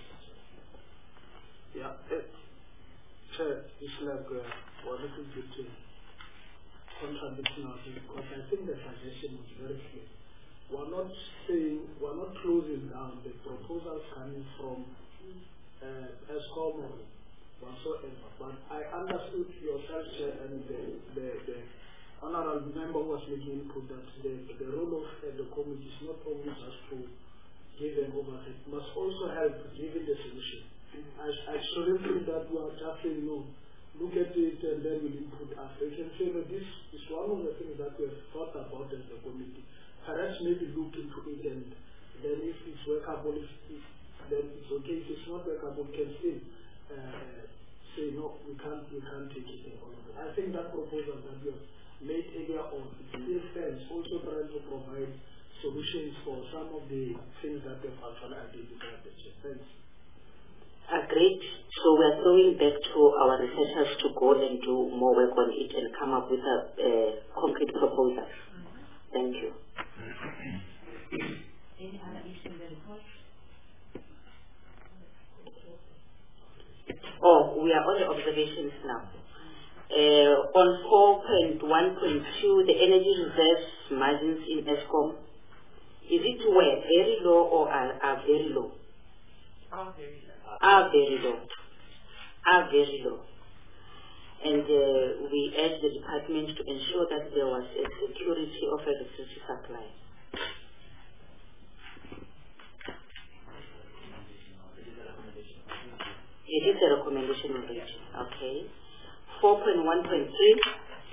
Yeah, uh, Chair, it's like uh, one little bit uh, contradicting because I think the suggestion is very clear. We're not saying, we're not closing down the proposals coming from uh, ESCOM or whatsoever, but I understood yourself, Chair, and the, the, the honorable member was making input that the, the role of uh, the committee is not only just to give an oversight, must also help giving the solution. I, I shouldn't think that we are just saying no. Look at it and then we'll input us. We can say that this is one of the things that we have thought about as a committee. Perhaps maybe look into it and then if it's workable, if it's, then it's okay. If it's not workable, we can still uh, say no, we can't, we can't take it and all of it. I think that proposal that we have made earlier on, it still stands, also trying to provide solutions for some of the things that we have actually identified. Thanks.
Agreed. So we are throwing back to our researchers to go and do more work on it and come up with a uh, concrete proposal. Thank you.
Any other issue in the report?
Oh, we are on the observations now. Uh, on four point one point two, the energy reserves margins in ESCOM, is it where very low or are, are very low?
Are very low.
Are very low. Are very low. And uh, we urge the department to ensure that there was a security of electricity supply. It is a recommendation already. Okay. four point one point three.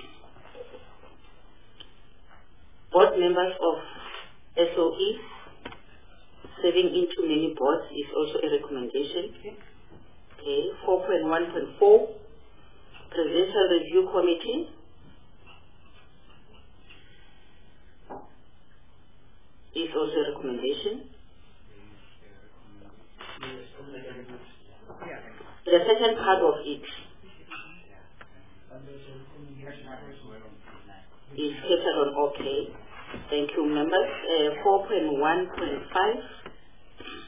Board members of S O E serving into many boards is also a recommendation. Okay. four point one point four. Presidential Review Committee. Is also a recommendation. The second part of it is catered on okay. Thank you, members. Uh, four point one point five.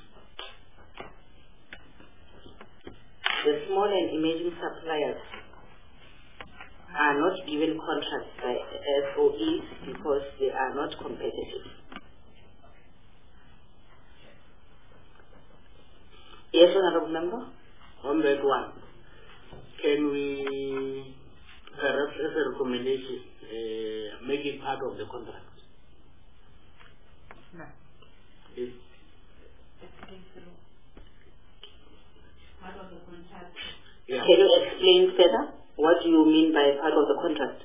small and emerging suppliers are not given contracts by S O Es because they are not competitive. Yes, Honorable Member?
On that one, can we, perhaps as a recommendation, uh, make it part of the contract?
No.
If
That's against the law. Part of the contract.
Yeah.
Can you explain further? What do you mean by part of the contract?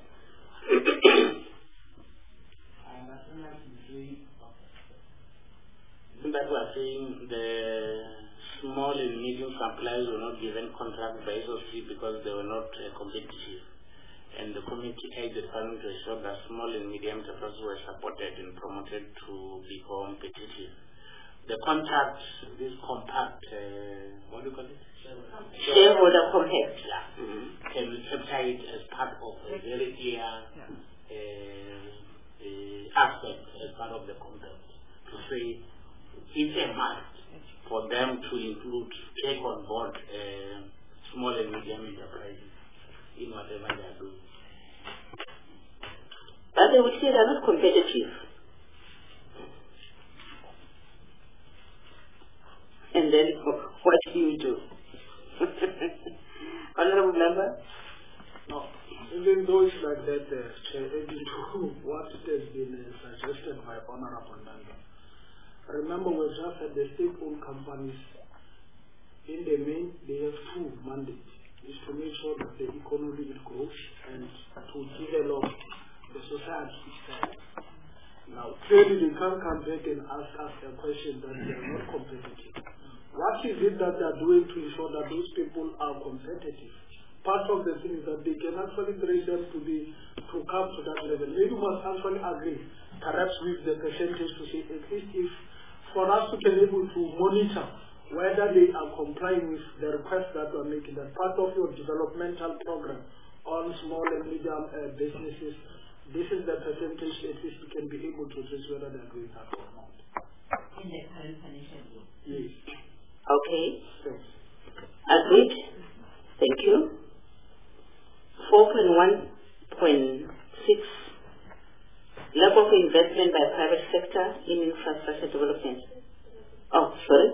I understand what you're saying.
Isn't that we are saying the small and medium suppliers were not given contract by S O C because they were not uh, competitive. And the community aid the funding to ensure that small and medium enterprises were supported and promoted to be competitive. The contract, this compact, uh, what do you call it?
Shareholder compact.
Yeah. Mm-hmm. Can we capture it as part of a very clear uh, uh, aspect as part of the contract to say it's a must for them to include, take on board uh, small and medium enterprises in whatever they are doing.
But they would say they are not competitive. And then what do you do? Honorable Member?
No, even though it's like that, uh, Chair, to what has been uh, suggested by Honorable Member. Remember, we just had the state-owned companies. In the main, they have two mandates. Is to make sure that the economy it grows and to develop the society itself. Now, clearly they can't come back and ask us a question that they are not competitive. What is it that they are doing to ensure that those people are competitive? Part of the thing is that they can actually train them to be to come to that level. Maybe we must actually agree, perhaps with the percentage to say at least if for us to be able to monitor whether they are complying with the request that we are making, that part of your developmental program on small and medium uh, businesses, this is the percentage at least we can be able to trace whether they are doing that or not.
In the current financial year.
Yes.
Okay.
Yes.
Agreed. Thank you. four point one point six Lack of investment by private sector in infrastructure development. Oh, sorry.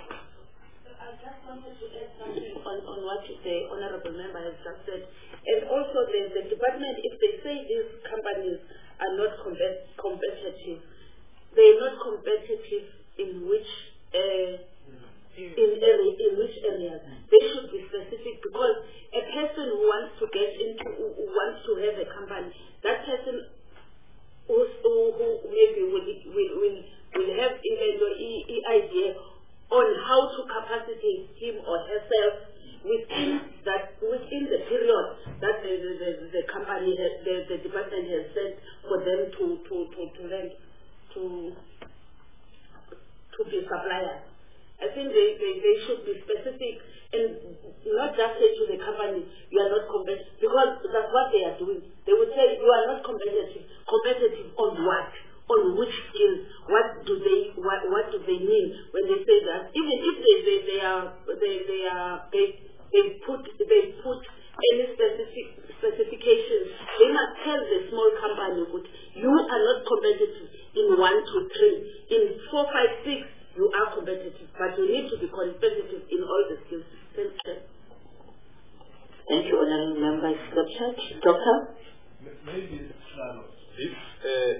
I just wanted to add something on, on what the Honorable Member has just said. And also the, the department, if they say these companies are not compet competitive, they are not competitive in which uh, in, area, in which areas. They should be specific because a person who wants to get into, who, who wants to have a company, that person who, who, who maybe will, will, will, will have even the idea on how to capacitate him or herself within that within the period that the the, the, the company has, the, the department has set for them to to to to learn to to be suppliers. I think they, they, they should be specific and not just say to the company, you are not competitive, because that's what they are doing. They would say, you are not competitive. Competitive on what? On which skills? What do they what, what do they mean when they say that? Even if they they, they are they they are they, they put they put any specific specifications, they must tell the small company that you are not competitive in one, two, three. In four, five, six, you are competitive, but you need to be competitive in all the skills. Thank you.
Thank you, Honorable Member. Doctor?
Maybe this uh,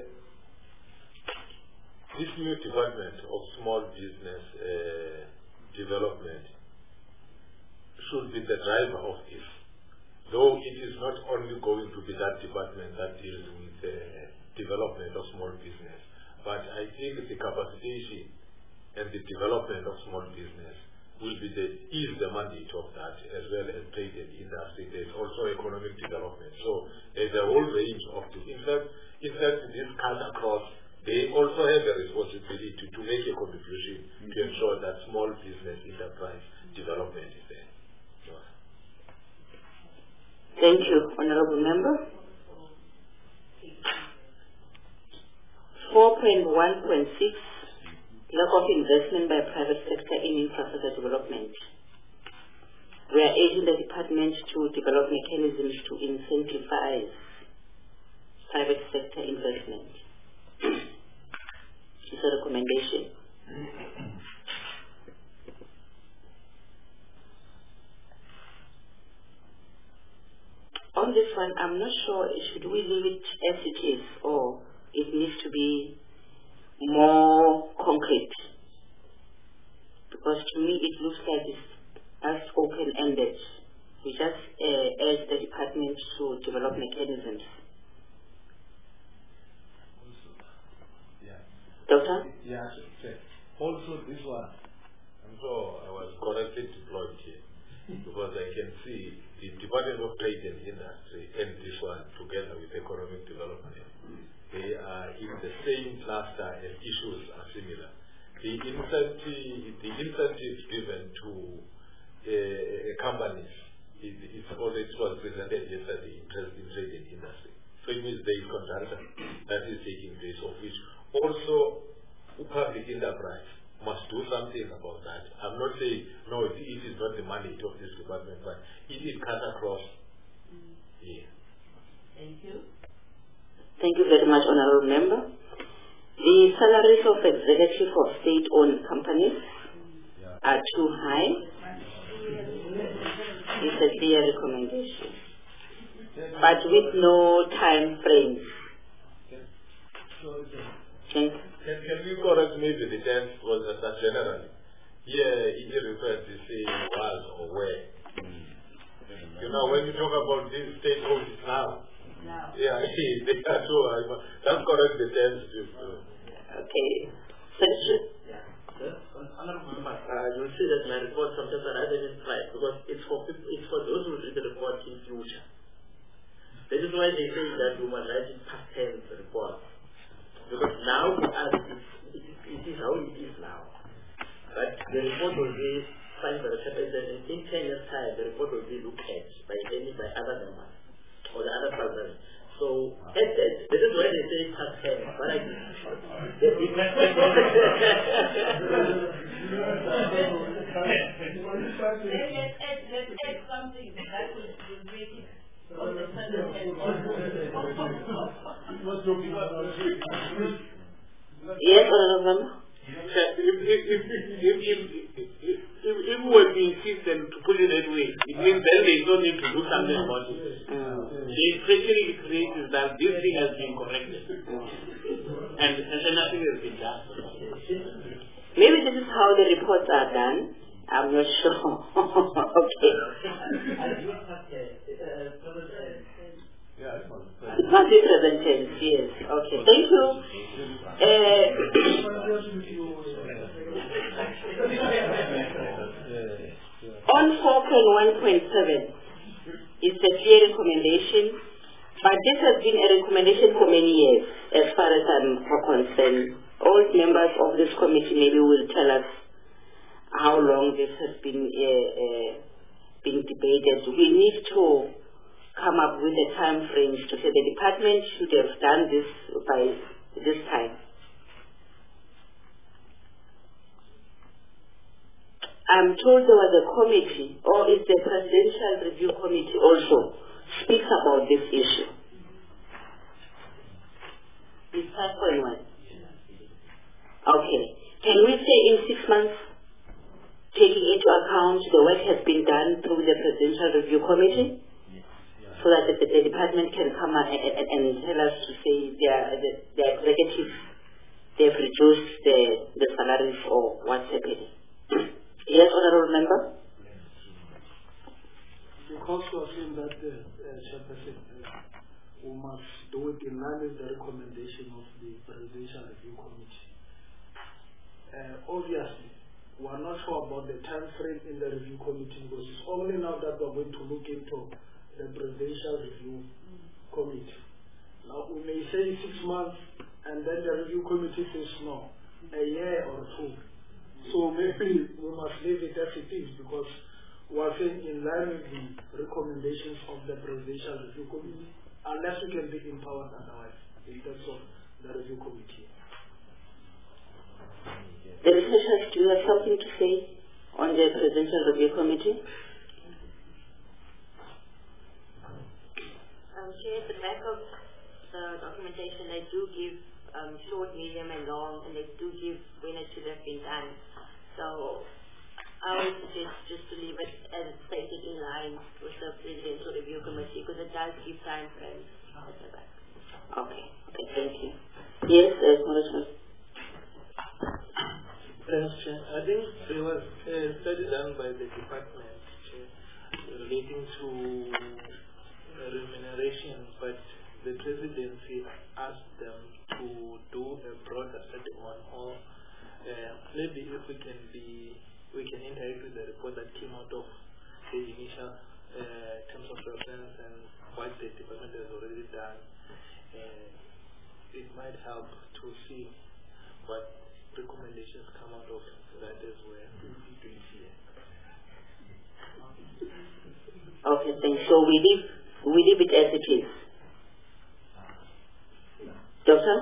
this new department of small business uh, development should be the driver of this. Though it is not only going to be that department that deals with the uh, development of small business, but I think the capacitation and the development of small business will be the is the mandate of that, as well as trade and industry. There's also economic development. So there's a whole range of this. In fact, in fact, this cuts across. They also have a responsibility to, to make a contribution mm-hmm. to ensure that small business enterprise development is there. So.
Thank you, Honorable Member. four point one point six Lack of investment by private sector in infrastructure development. We we are urging the department to develop mechanisms to incentivize private sector investment. It's a recommendation. On this one, I'm not sure, should we leave it as it is or it needs to be more concrete? Because to me it looks like it's as open-ended. We just uh, urge the department to develop mechanisms.
Also, yeah.
Doctor?
Yeah, sure. Also this one, I'm sure I was correctly deployed here because I can see the Department of Trade and Industry and this one together with Economic Development. They are in the same cluster and issues are similar. The incentive, the incentives given to uh, companies, it, it's already it was presented yesterday in trade and industry. So it means there is conjunction that is taking place, of which also public enterprise must do something about that. I'm not saying, no, it, it is not the mandate of this department, but it is cut across. Mm. Yeah.
Thank you. Thank you very much, Honorable Member. The salaries of executive of state-owned companies yeah. are too high. It's a clear recommendation, but with no time frames.
Can, can we correct maybe the terms was that generally? Yeah, it refers to say was or where. Mm. You know, when you talk about this state-owned now, no. Yeah, they are so high. That's correct the terms too.
Okay. Thank you.
Yeah. Honorable Member, uh, you'll see that my report sometimes are identified because it's for people, it's for those who read the report in future. That is why they say that we must write in past tense reports. Because now for us it is, it is how it is now. But the report will be signed by the Secretary and in ten years time the report will be looked at by any by other members or the other president. So at that, this is why they say past tense. But I
Yes, Honorable Member.
If, if, if, if, if, if, if we were to insist and to put it that way, it means then there is no need to do something about it. Mm. The impression it creates is that this thing has been corrected. And, and then nothing has been done.
Maybe this is how the reports are done. I'm not sure. Okay. It must be present tense, yes. Okay, thank you. Uh, on four point one point seven, it's a clear recommendation, but this has been a recommendation for many years, as far as I'm concerned. All members of this committee maybe will tell us how long this has been uh, uh, been debated. We need to come up with the time frames to say the department should have done this by this time. I'm told there was a committee, or is the Presidential Review Committee also speaks about this issue. It's five point one. Okay. Can we say in six months, taking into account the work has been done through the Presidential Review Committee? So that the, the department can come and, and, and tell us to say their, the, the executives, they've reduced the, the salaries or what's happening. Yes, Honorable Member?
Because we are saying that the uh, Chairperson, uh, we must do it in line with the recommendation of the Presidential Review Committee. Uh, obviously, we are not sure about the time frame in the review committee because it's only now that we are going to look into the Presidential Review Committee. Now, we may say six months, and then the review committee says no, a year or two. So maybe we must leave it as it is because we are saying in line with the recommendations of the Presidential Review Committee, unless we can be empowered otherwise in terms of the review committee.
The researchers, do you have something to say on the Presidential Review Committee?
Chair, at the back of the documentation, they do give um, short, medium, and long, and they do give when it should have been done. So I would suggest just to leave it as it's stated in line with the Presidential Review Committee, because it does give time frames at the back.
Okay, okay, thank you. Yes, uh, Commissioner.
Thanks, Chair. I think there was a study done by the department, Chair, relating to uh, remuneration, but the presidency asked them to do a broader study on all. Uh, maybe if we can be, we can interact with the report that came out of the initial uh, terms of reference and what the department has already done. Uh, it might help to see what recommendations come out of that as well.
Okay, thanks. So we leave, we leave it as it is. Doctor?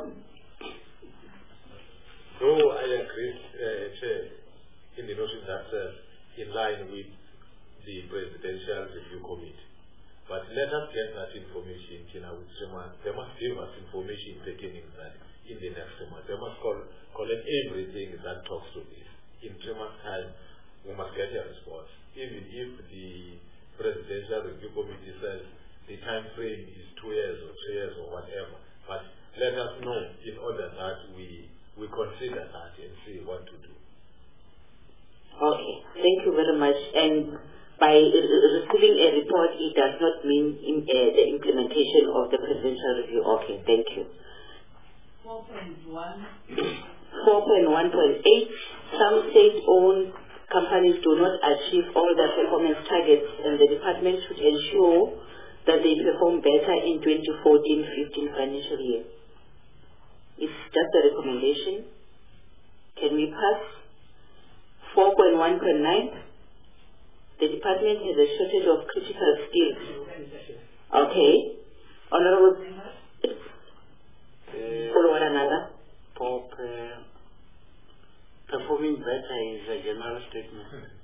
No, I agree, uh, Chair, in the notion that uh, in line with the Presidential Review Committee. But let us get that information, Tina, with Trema. They must give us information pertaining that in the next month. They must call, collect everything that talks to this. In three months' time, we must get a response. Even if the Presidential Review Committee says the time frame is two years or three years or whatever. But let us know in order that we, we consider that and see what to do.
Okay, thank you very much. And by receiving a report, it does not mean in, uh, the implementation of the Presidential Review. Okay, thank you.
four point one.
four point one point eight. Some state-owned companies do not achieve all their performance targets, and the department should ensure that they perform better in twenty fourteen fifteen financial year. It's just a recommendation. Can we pass? four point one point nine. The department has a shortage of critical skills. Okay. Honorable,
Uh,
follow one another.
Pop, uh, performing better is a general statement.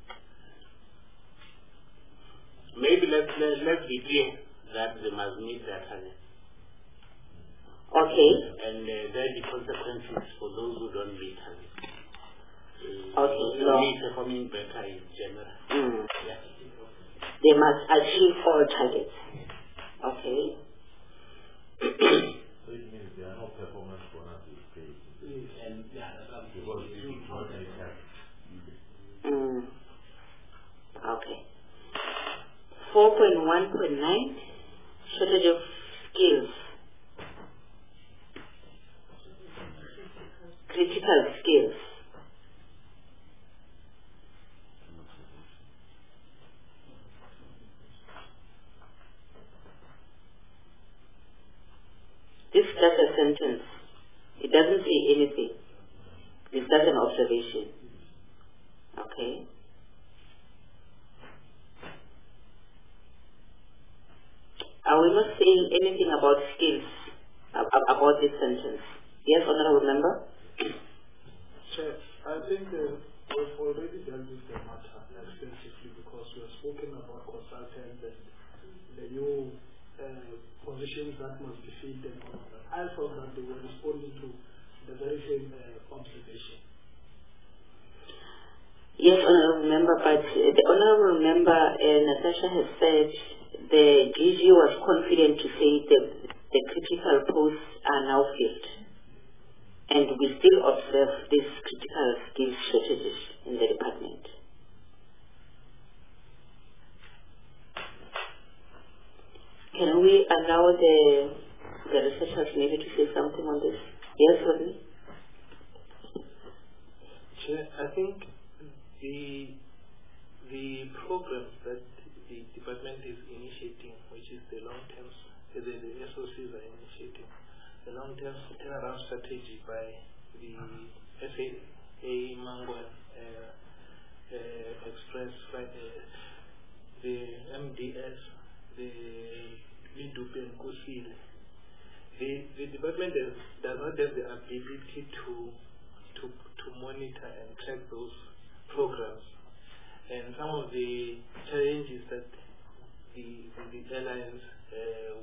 Maybe let's, let, let's be clear that they must meet that target.
Okay.
And uh, there will be consequences for those who don't meet target. Uh,
Okay.
so
So,
me performing better in general.
mm,
Yeah.
they must achieve all targets. Okay.
So it means there are no performance bonuses paid.
And yeah, that's what
Because people don't make that.
Mm. Okay. four point one point nine, shortage of skills. Critical skills. This is just a sentence. It doesn't say anything. It's just an observation. Okay. Are we not saying anything about skills, ab- about this sentence? Yes, Honorable Member?
Chair, I think uh, we've already dealt with the matter extensively because we have spoken about consultants and the new uh, positions that must be filled and all of that. I thought that they were responding to the very same uh, observation.
Yes, Honorable Member, but uh, the Honorable Member, uh, Natasha, has said the D G was confident to say the, the critical posts are now filled. And we still observe these critical skills shortages in the department. Can we allow the the researchers maybe to say something on this? Yes, Rodney?
Chair, I think the the program that the department is initiating, which is the long-term, the, the S O Cs are initiating, the long-term turnaround strategy by the S A A Mangwan uh, uh, Express, uh, the M D S, the Midupe and Kusile. The, the department is, does not have the ability to, to, to monitor and track those programs. And some of the challenges that the, the airlines uh, would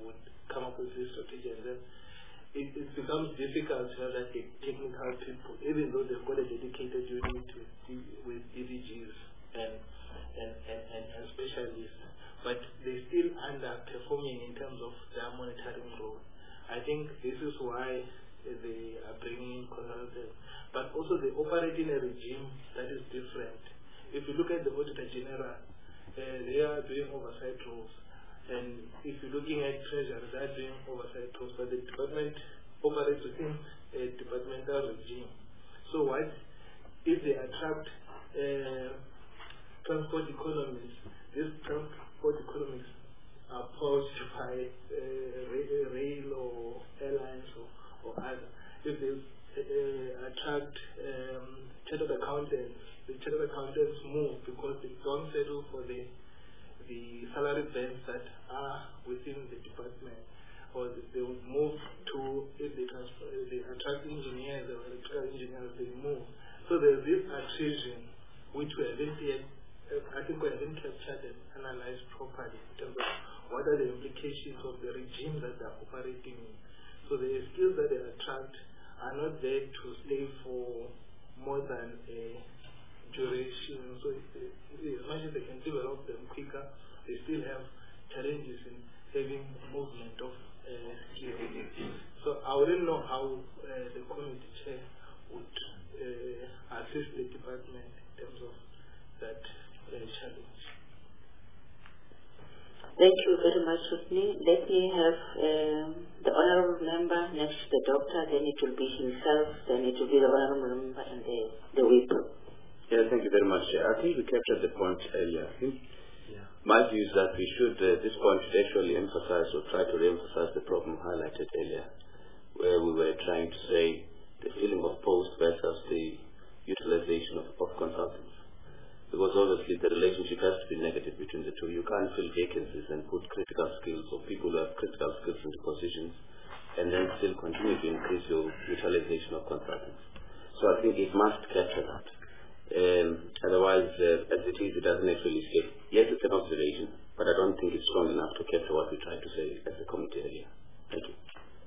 come up with this strategy, and then it, it becomes difficult to have that technical people, even though they've got a dedicated unit with, with E D Gs and, and, and, and, and specialists, but they're still underperforming in terms of their monitoring role. I think this is why they are bringing in consultants, but also they operate in a regime that is different. If you look at the Auditor General, uh, they are doing oversight roles. And if you're looking at Treasury, they are doing oversight roles, but the department operates within a departmental regime. So what if they attract uh, transport economists? These transport economists are poached by uh, rail or airlines or, or other. If they uh, attract um, chartered accountants, the chartered accountants move because they don't settle for the the salary bands that are within the department, or they will move to, if they transfer, they attract engineers or electrical engineers, they move. So there's this attrition which we haven't yet, I think we haven't captured and analyzed properly in terms of what are the implications of the regime that they're operating in. So the skills that they attract are not there to stay for more than a duration. So if they, as much as they can develop them quicker, they still have challenges in having movement of uh, skills. So I wouldn't know how uh, the committee chair would uh, assist the department in terms of that uh, challenge.
Thank you very much, Whitney. Let me have um, the honorable member next to the doctor, then it will be himself, then it will be the honorable member and the, the whip.
Yeah, thank you very much. I think we captured the point earlier. I think yeah. My view is that we should, uh, this point should actually emphasize or try to re-emphasize the problem highlighted earlier, where we were trying to say the filling of posts versus the utilization of, of consultants. Because obviously the relationship has to be negative between the two. You can't fill vacancies and put critical skills or people who have critical skills into positions and then still continue to increase your utilization of consultants. So I think it must capture that. Um, otherwise, uh, as it is, it doesn't actually escape. Yes, it's an observation, but I don't think it's strong enough to capture what we tried to say as a committee earlier. Thank you.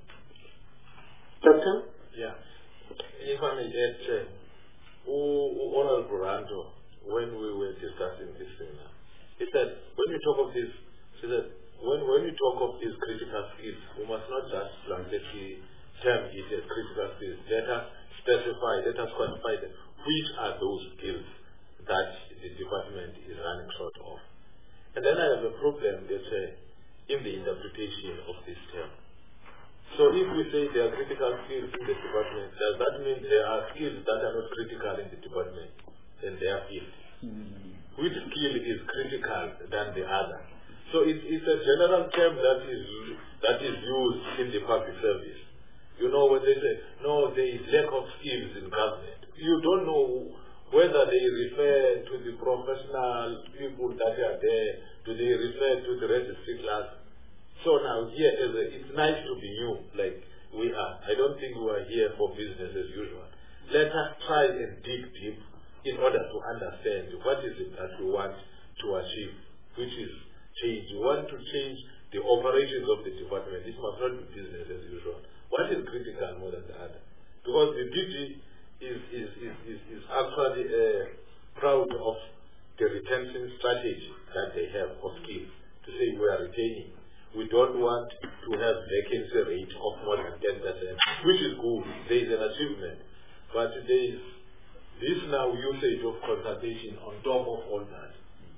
Doctor?
Yeah. If I may add, uh, Honorable Ranto, when we were discussing this thing, he said, when we talk of this, he said, when, when we talk of these critical skills, we must not just blanketly term it as critical skills. Let us specify, let us quantify them. Which are those skills that the department is running short of? And then I have a problem that, uh, in the interpretation of this term. So if we say there are critical skills in the department, does that mean there are skills that are not critical in the department in their field? Mm-hmm. Which skill is critical than the other? So it's, it's a general term that is, that is used in the public service. You know, when they say, no, there is lack of skills in government, you don't know whether they refer to the professional people that are there, do they refer to the registry class. So now here, it's nice to be new, like we are. I don't think we are here for business as usual. Let us try and dig deep in order to understand what is it that we want to achieve, which is change. We want to change the operations of the department. This must not be business as usual. What is critical more than the other? Because the D G is, is, is, is, is actually uh, proud of the retention strategy that they have of skills, to say we are retaining. We don't want to have vacancy rate of more than ten percent, which is good. There is an achievement. But there is this now usage of consultation on top of all that.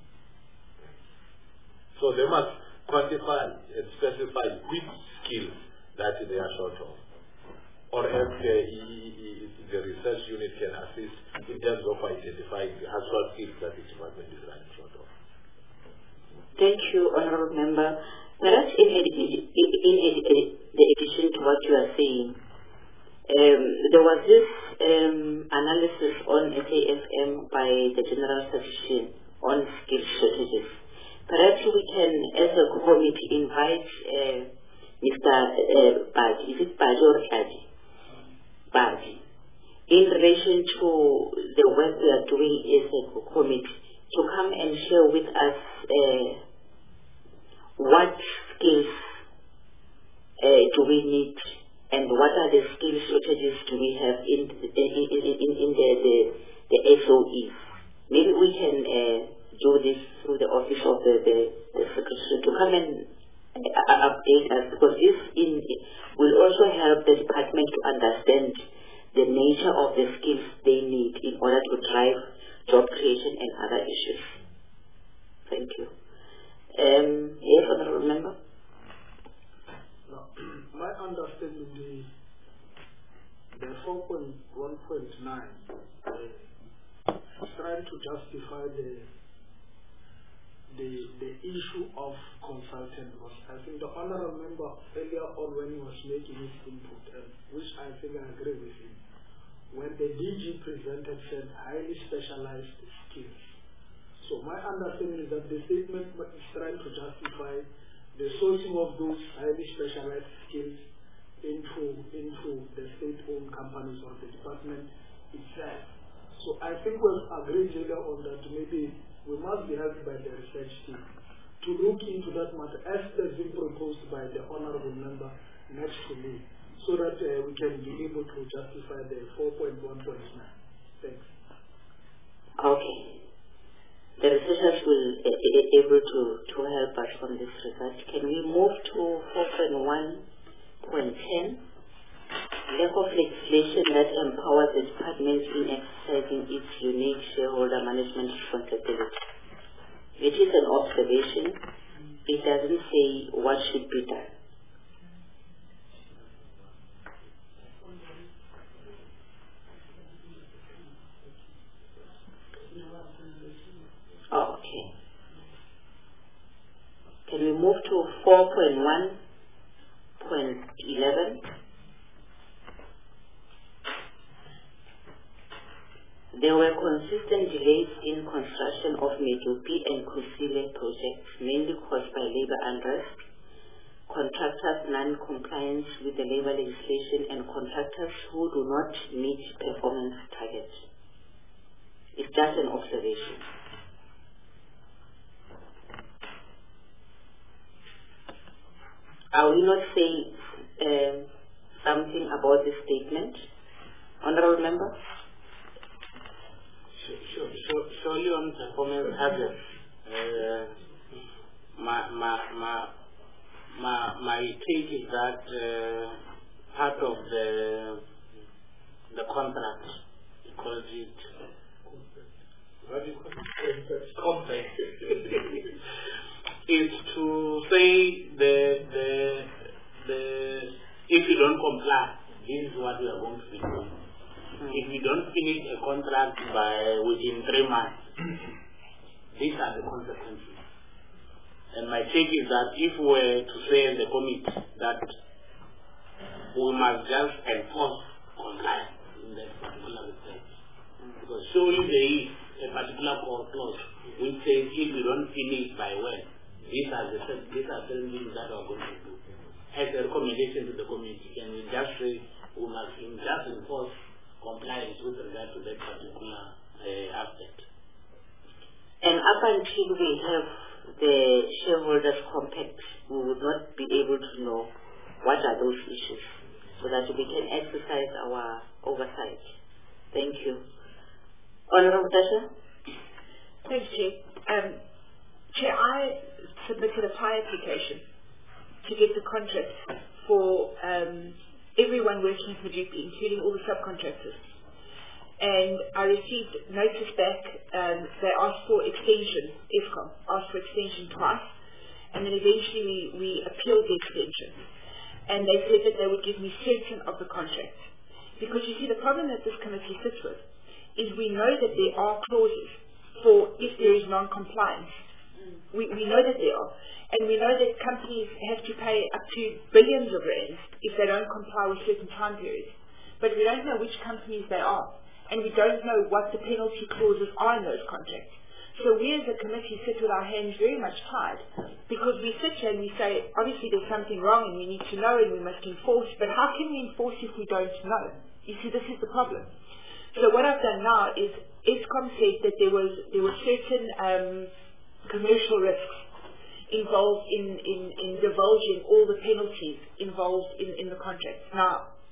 So they must quantify and specify which skills that they are short of. Or else the, the research unit can assist in terms of identifying the actual skills that the department is running short of.
Thank you, Honorable Member. Perhaps in, in, in, in addition to what you are saying, um, there was this um, analysis on S A F M by the General Statistician on skill shortages. Perhaps we can, as a committee, invite uh, Mister Uh, Baji, is it Baji or Baji? Baji, in relation to the work we are doing as a committee, to come and share with us uh, what skills stoppages do we have in in, in, in, in the, the, the S O Es? Maybe we can uh, do this through the office of the, the, the secretary to come and uh, update us, because this in, will also help the department to understand the nature of the skills they need in order to drive job creation and other issues. Thank you. Um, yes, honorable member.
Now, my understanding, the the four point one point nine uh, is trying to justify the the the issue of consultant work. I think the honorable member earlier on, when he was making his input, and which I think I agree with him, when the D G presented said highly specialized skills. So my understanding is that the statement is trying to justify the sourcing of those highly specialized skills into into the state-owned companies or the department itself. So I think we've agreed earlier on that maybe we must be helped by the research team to look into that matter as has been proposed by the honorable member next to me, so that uh, we can be able to justify the four point one point nine. Thanks.
Okay. The researchers will uh, be able to, to help us on this research. Can we move to four point one point ten? Lack of legislation that empowers the department in exercising its unique shareholder management responsibility. It is an observation. It doesn't say what should be done. Oh, okay. Can we move to four point one point eleven? There were consistent delays in construction of Medupi and Kusile projects, mainly caused by labor unrest, contractors' non-compliance with the labor legislation, and contractors who do not meet performance targets. It's just an observation. Are we not saying uh, something about this statement? Honorable member?
Sure, sure, surely on performance hazards, uh, my, my, my, my, my take is that uh, part of the the contract, you call it, what do you call it? Contract. is to say the, the, the, if you don't comply, this is what we are going to be doing. If you don't finish a contract by within three months, these are the consequences. And my take is that if we were to say in the committee that we must just enforce compliance in that particular respect, because surely there is a particular clause which says if you don't finish by when, these are the these are certain things that we are going to do. As a recommendation to the committee, can we just say we must just enforce compliance with regard to that particular uh, aspect.
And up until we have the shareholders compact, we would not be able to know what are those issues, so that we can exercise our oversight. Thank you. Honorable Tasha?
Thanks, Chair. Um, Chair, I submitted a pie application to get the contract for um, everyone working for G P, including all the subcontractors. And I received notice back, um, they asked for extension, Eskom asked for extension twice, and then eventually we, we appealed the extension. And they said that they would give me certain of the contract. Because you see, the problem that this committee sits with is we know that there are clauses for if there is non-compliance. We, we know that there are. And we know that companies have to pay up to billions of rands if they don't comply with certain time periods. But we don't know which companies they are. And we don't know what the penalty clauses are in those contracts. So we as a committee sit with our hands very much tied, because we sit here and we say, obviously there's something wrong and we need to know and we must enforce, but how can we enforce if we don't know? You see, this is the problem. So what I've done now is, Eskom said that there was there were certain um, commercial risks involved in, in, in divulging all the penalties involved in, in the contract. Now,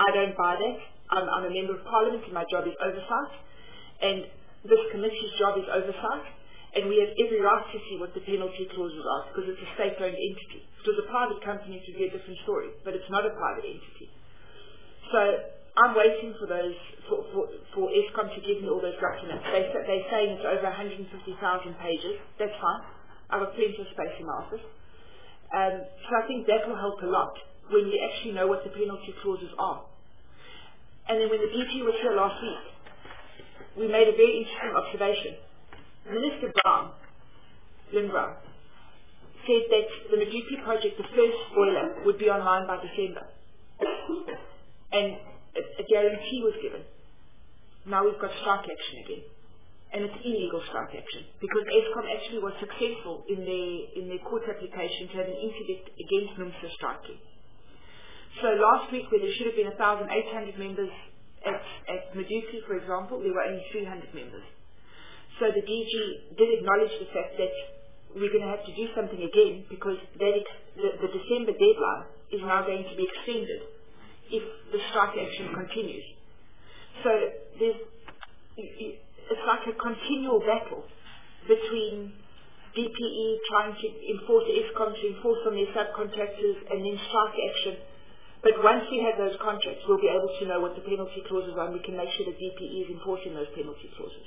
I don't buy that. I'm, I'm a member of parliament and my job is oversight, and this committee's job is oversight, and we have every right to see what the penalty clauses are because it's a state-owned entity. If it was a private company, it would be a different story, but it's not a private entity. So I'm waiting for those, for, for, for Eskom to give me all those documents. They, they're saying it's over one hundred fifty thousand pages. That's fine. I've got plenty of space in my office. Um, so I think that will help a lot when we actually know what the penalty clauses are. And then when the D G was here last week, we made a very interesting observation. Minister Brown, Lynn Brown, said that the Medupi project, the first boiler, would be online by December. And a, a guarantee was given. Now we've got strike action again. And it's illegal strike action because Eskom actually was successful in their, in their court application to have an interdict against NUMSA striking. So last week, where there should have been one thousand eight hundred members at, at Medupi, for example, there were only three hundred members. So the D G did acknowledge the fact that we're going to have to do something again because that ex the, the December deadline is now going to be extended if the strike action continues. So there's, it's like a continual battle between D P E trying to enforce Eskom to enforce on their subcontractors and then strike action. But once we have those contracts, we'll be able to know what the penalty clauses are and we can make sure that D P E is enforcing those penalty clauses.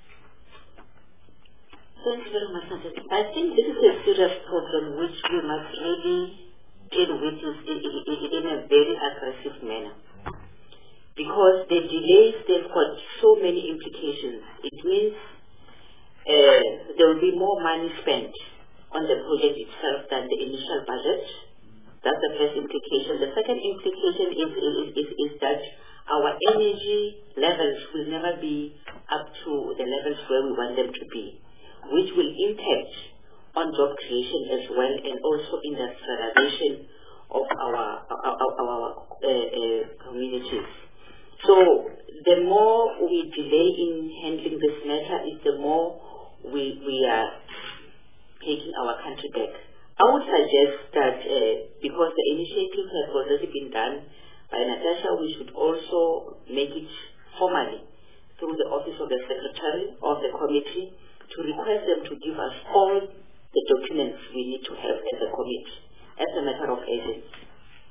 Thanks very much, Natasha. I think this is a serious problem which we must really deal with in a very aggressive manner. Because the delays, they've got so many implications. It means uh, there will be more money spent on the project itself than the initial budget. That's the first implication. The second implication is, is, is, is that our energy levels will never be up to the levels where we want them to be, which will impact on job creation as well and also industrialization of our, our, our, our uh, uh, communities. So the more we delay in handling this matter is the more we, we are taking our country back. I would suggest that uh, because the initiative has already been done by Natasha, we should also make it formally through the office of the secretary of the committee to request them to give us all the documents we need to have as a committee as a matter of urgency.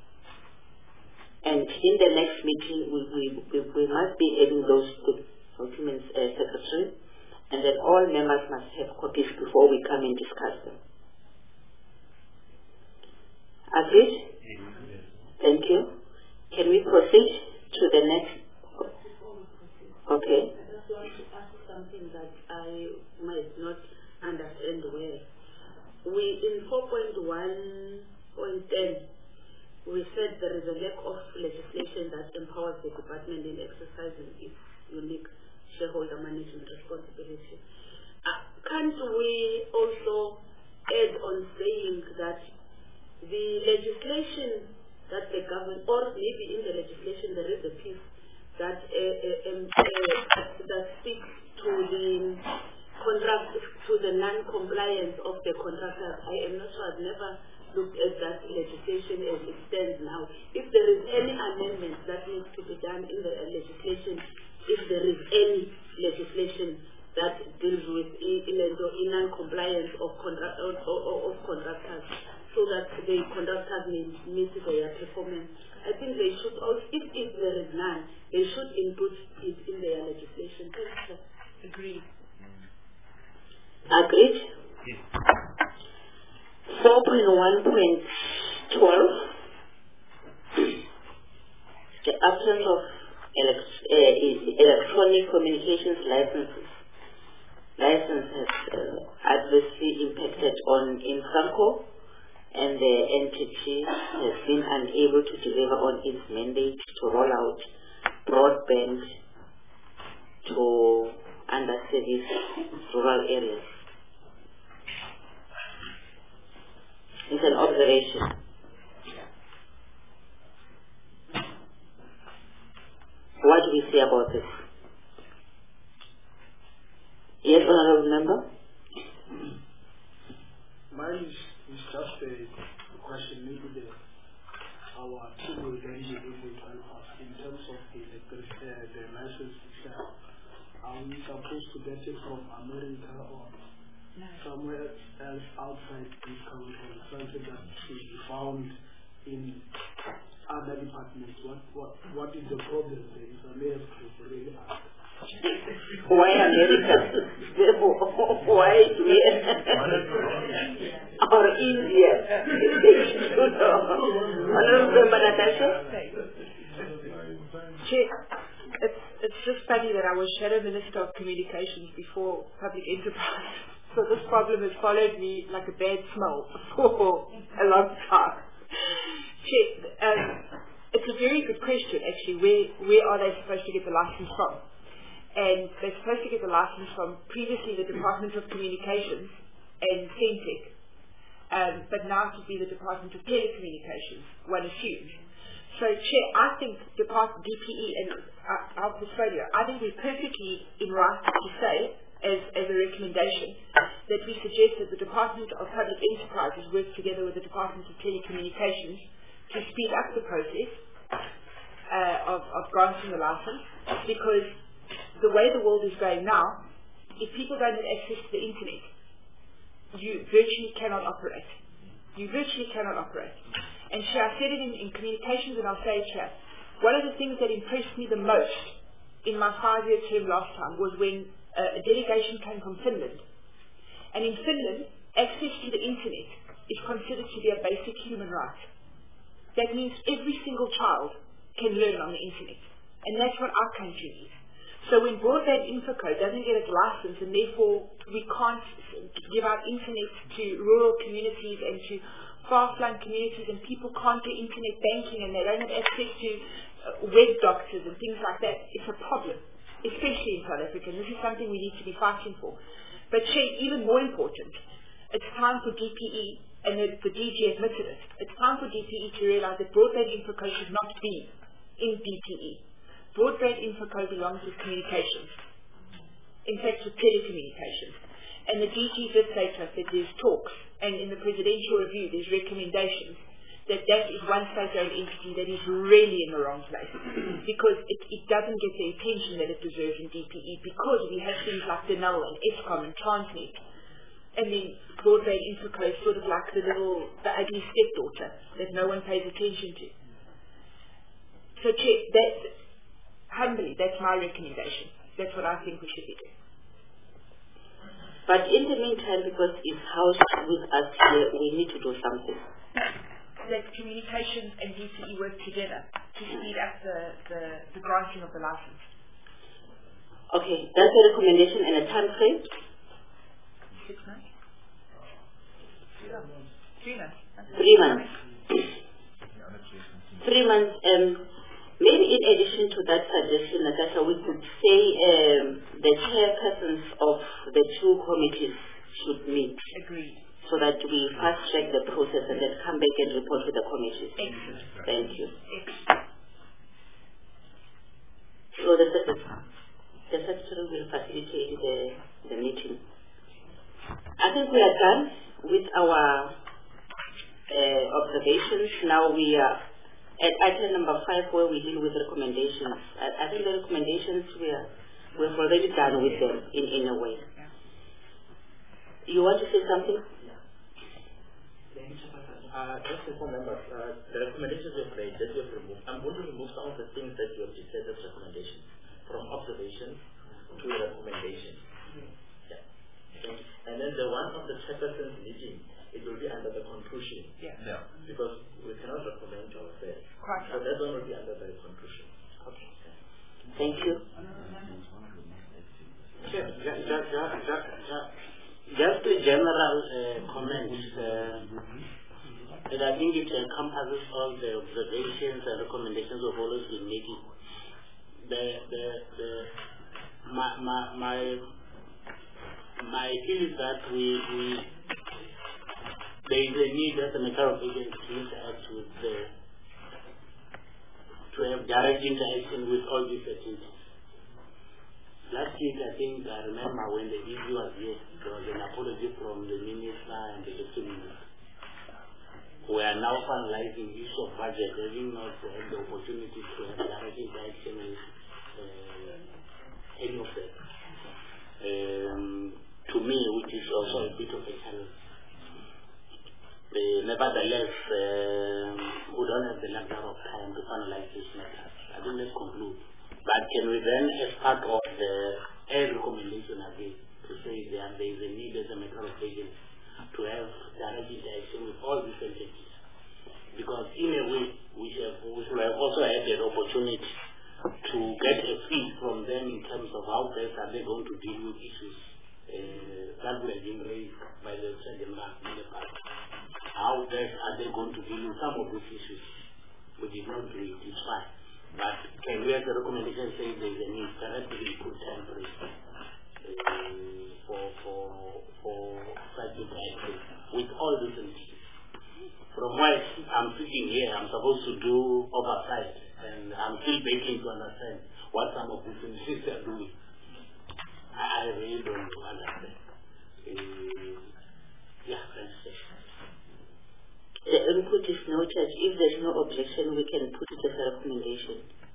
And in the next meeting, we, we, we, we must be having those documents as uh, secretary, and then all members must have copies before we come and discuss them. Agreed? Yes. Thank you. Can we proceed to the next? Okay.
I just want to ask something that I might not understand well. We, in four point one point ten, we said there is a lack of legislation that empowers the department in exercising its unique shareholder management responsibility. Uh, can't we also add on saying that the legislation that the government, or maybe in the legislation there is a piece that uh, uh, um, uh, that speaks to the contract, to the non-compliance of the contractors. I am not sure, I've never looked at that legislation as it stands now. If there is any amendment that needs to be done in the legislation, if there is any legislation that deals with non-compliance of, contract, of, of contractors, so that the contractors may meet their performance. I think they should also, if, if there is none, they should input it in their legislation.
Agreed.
Agreed? Yes. four point one point twelve, the absence of elect uh, electronic communications licenses. License has uh, adversely impacted on Infranco, and the entity has been unable to deliver on its mandate to roll out broadband to underserviced rural areas. It's an observation. What do we say about this? Yes, Honorable Member?
Mine is It's just a question, maybe the, our team will then be able to help us in are we supposed to get it from America or
No.
somewhere else outside this country, something that should be found in other departments? What what what is the problem there? If I may have to really ask.
Why America? Why here? Or India? Honorable Natasha?
Chair, it's, it's just funny that I was Shadow Minister of Communications before Public Enterprise. So this problem has followed me like a bad smell for a long time. Chair, um, it's a very good question actually. Where, where are they supposed to get the license from? And they're supposed to get the license from previously the Department of Communications and Centec, um, but now to be the Department of Telecommunications, one assumes. So, Chair, I think Department D P E and uh, our portfolio, I think we're perfectly in right to say, as, as a recommendation, that we suggest that the Department of Public Enterprises work together with the Department of Telecommunications to speed up the process uh, of, of granting the license, because the way the world is going now, if people don't have access to the internet, you virtually cannot operate. You virtually cannot operate. And Chair, I said it in, in communications and I'll say it here. One of the things that impressed me the most in my five-year term last time was when uh, a delegation came from Finland. And in Finland, access to the internet is considered to be a basic human right. That means every single child can learn on the internet. And that's what our country needs. So when Broadband Infocode doesn't get its license and therefore we can't give out internet to rural communities and to far-flung communities and people can't do internet banking and they don't have access to uh, web doctors and things like that, it's a problem, especially in South Africa. And this is something we need to be fighting for. But Shay, even more important, it's time for D P E, and the, the D G admitted it, it's time for D P E to realize that Broadband Infocode should not be in D P E. Broadband Infocode belongs with communications, in fact with telecommunications. And the D G did say to us that there's talks, and in the presidential review there's recommendations that that is one state-owned entity that is really in the wrong place, because it, it doesn't get the attention that it deserves in D P E, because we have things like Denel and Eskom and Transnet, and then Broadband Infocode is sort of like the little, the ugly stepdaughter that no one pays attention to. So check that. Humbly, that's my recommendation. That's what I think we should be doing.
But in the meantime, because it's housed with us here, we need to do something.
Let communications and D P E work together to speed up the, the, the granting of the license.
Okay, that's a recommendation and a time frame?
Six months? Three months. Three months.
Three months. Three months. Um, Maybe in addition to that suggestion, Natasha, we could say um, the chairpersons of the two committees should meet.
Agreed.
So that we fast track the process and then come back and report to the committees.
Excellent.
Thank you.
Excellent.
So the, the, the secretary will facilitate the, the meeting. I think we are done with our uh, observations. Now we are at item number five, where we deal with recommendations. I, I think the recommendations we are we've already done with them in, in a way. You want to say something?
Uh, just to inform members, uh, the recommendations we've made, that we've removed, I'm going to remove some of the things that you have declared as recommendations, from observation to recommendation. Yeah. And then the one of the chairperson's meeting, it will be under the conclusion.
Yeah.
Yeah. Because we cannot recommend ourselves.
Quite
so that one will be under the conclusion.
Okay. Thank you.
Just, just, just, just, just a general uh, comment. Uh, and I think it encompasses all the observations and recommendations we've always been making. The, the, the, my, my, my, my feel is that we, we there is a need as a matter of urgency to interact with the, to have direct interaction with all these entities. Last week, I think, I remember when the D G was here, there was an apology from the minister and the deputy minister. We are now finalizing issue of budget, having not had the opportunity to have direct interaction with uh, any of them. um, to me, which is also a bit of a challenge. Uh, nevertheless, um, we don't have the luxury of time to finalize this matter. I think let's conclude. But can we then, as part of the air recommendation again, to say that there is a need as a matter of urgency to have direct interaction with all these entities? Because in a way, we should have, we should have also had an opportunity to get a feel from them in terms of how best are they going to deal with issues uh, that were being raised by the second rank in the past. How best are they going to deal with some of these issues? We did not do it, it's fine. But can we have the recommendation saying there is a need, perhaps we could temporary uh, for, for, for such interaction with all these entities? From where I'm sitting here, I'm supposed to do oversight, and I'm still beginning to understand what some of these entities are doing. I really don't understand. Uh, yeah, that's it.
The input is noted. If there's no objection, we can put it as a recommendation.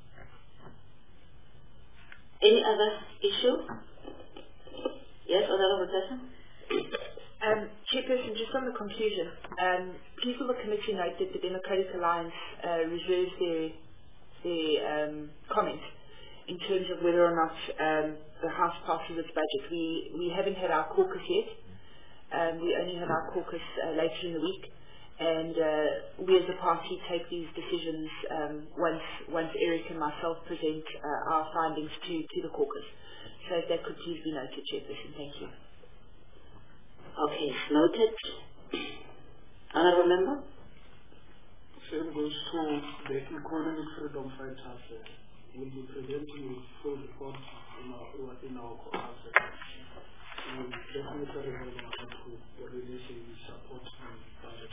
Any other issue? Yes, Honorable Person?
Um, Chairperson, just on the conclusion, um, please will the committee note that the Democratic Alliance uh, reserves their, their um, comment in terms of whether or not um, the House passes its budget. We, we haven't had our caucus yet. Um, we only have our caucus uh, later in the week. And uh, we as a party take these decisions um, once once Eric and myself present uh, our findings to, to the caucus. So if that could please be noted, Chairperson. Thank you.
Okay, noted. Honourable Member?
Same goes to the Economic Freedom Fighters. Uh, we'll be presenting a full report in our, in our caucus. We will definitely have to release a support and budget.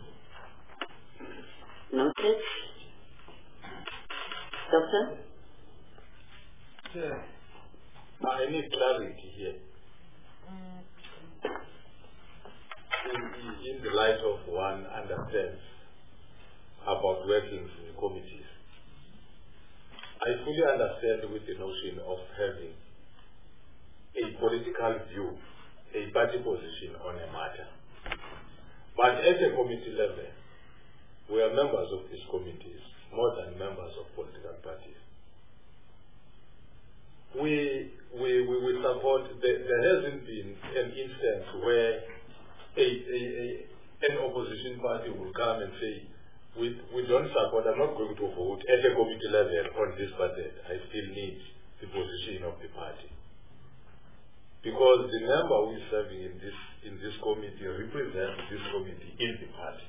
Noted. Doctor?
Yeah. I need clarity here. In, in, in the light of one understands about workings in committees, I fully understand with the notion of having a political view, a party position on a matter. But at a committee level, we are members of these committees, more than members of political parties. We, we, we, we support, there, there hasn't been an instance where a, a, a, an opposition party will come and say, we, we don't support, I'm not going to vote at a committee level on this budget. I still need the position of the party. Because the member who is serving in this, in this committee represents this committee in the party.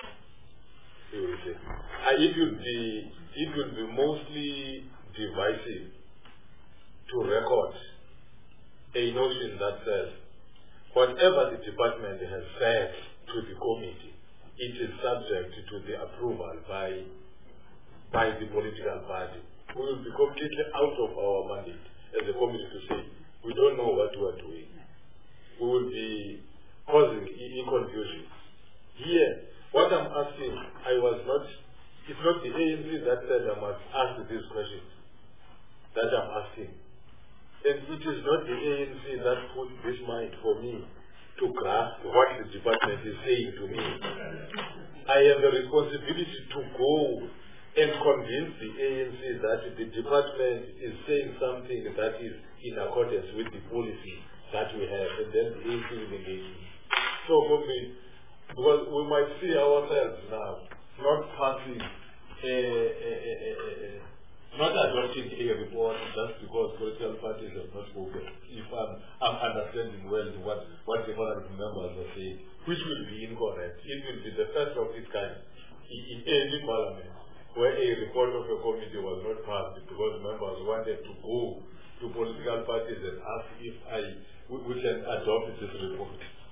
And it will be, it will be mostly divisive to record a notion that says whatever the department has said to the committee, it is subject to the approval by, by the political party. We will be completely out of our mandate as a committee to say, we don't know what we are doing. We will be causing confusion. Here, what I'm asking, I was not, it's not the A N C that said I must ask these questions that I'm asking. And it is not the A N C that put this mind for me to grasp what the department is saying to me. I have the responsibility to go and convince the A N C that the department is saying something that is in accordance with the policy that we have, and then the A N C will engage me. So for me, because we might see ourselves now not passing, a, a, a, a, a, not adopting a report just because political parties have not spoken. If I'm, I'm understanding well what, what the honorable members are saying, which will be incorrect. It will be the first of its kind in, in any parliament where a report of a committee was not passed because members wanted to go to political parties and ask if I we, we can adopt this report.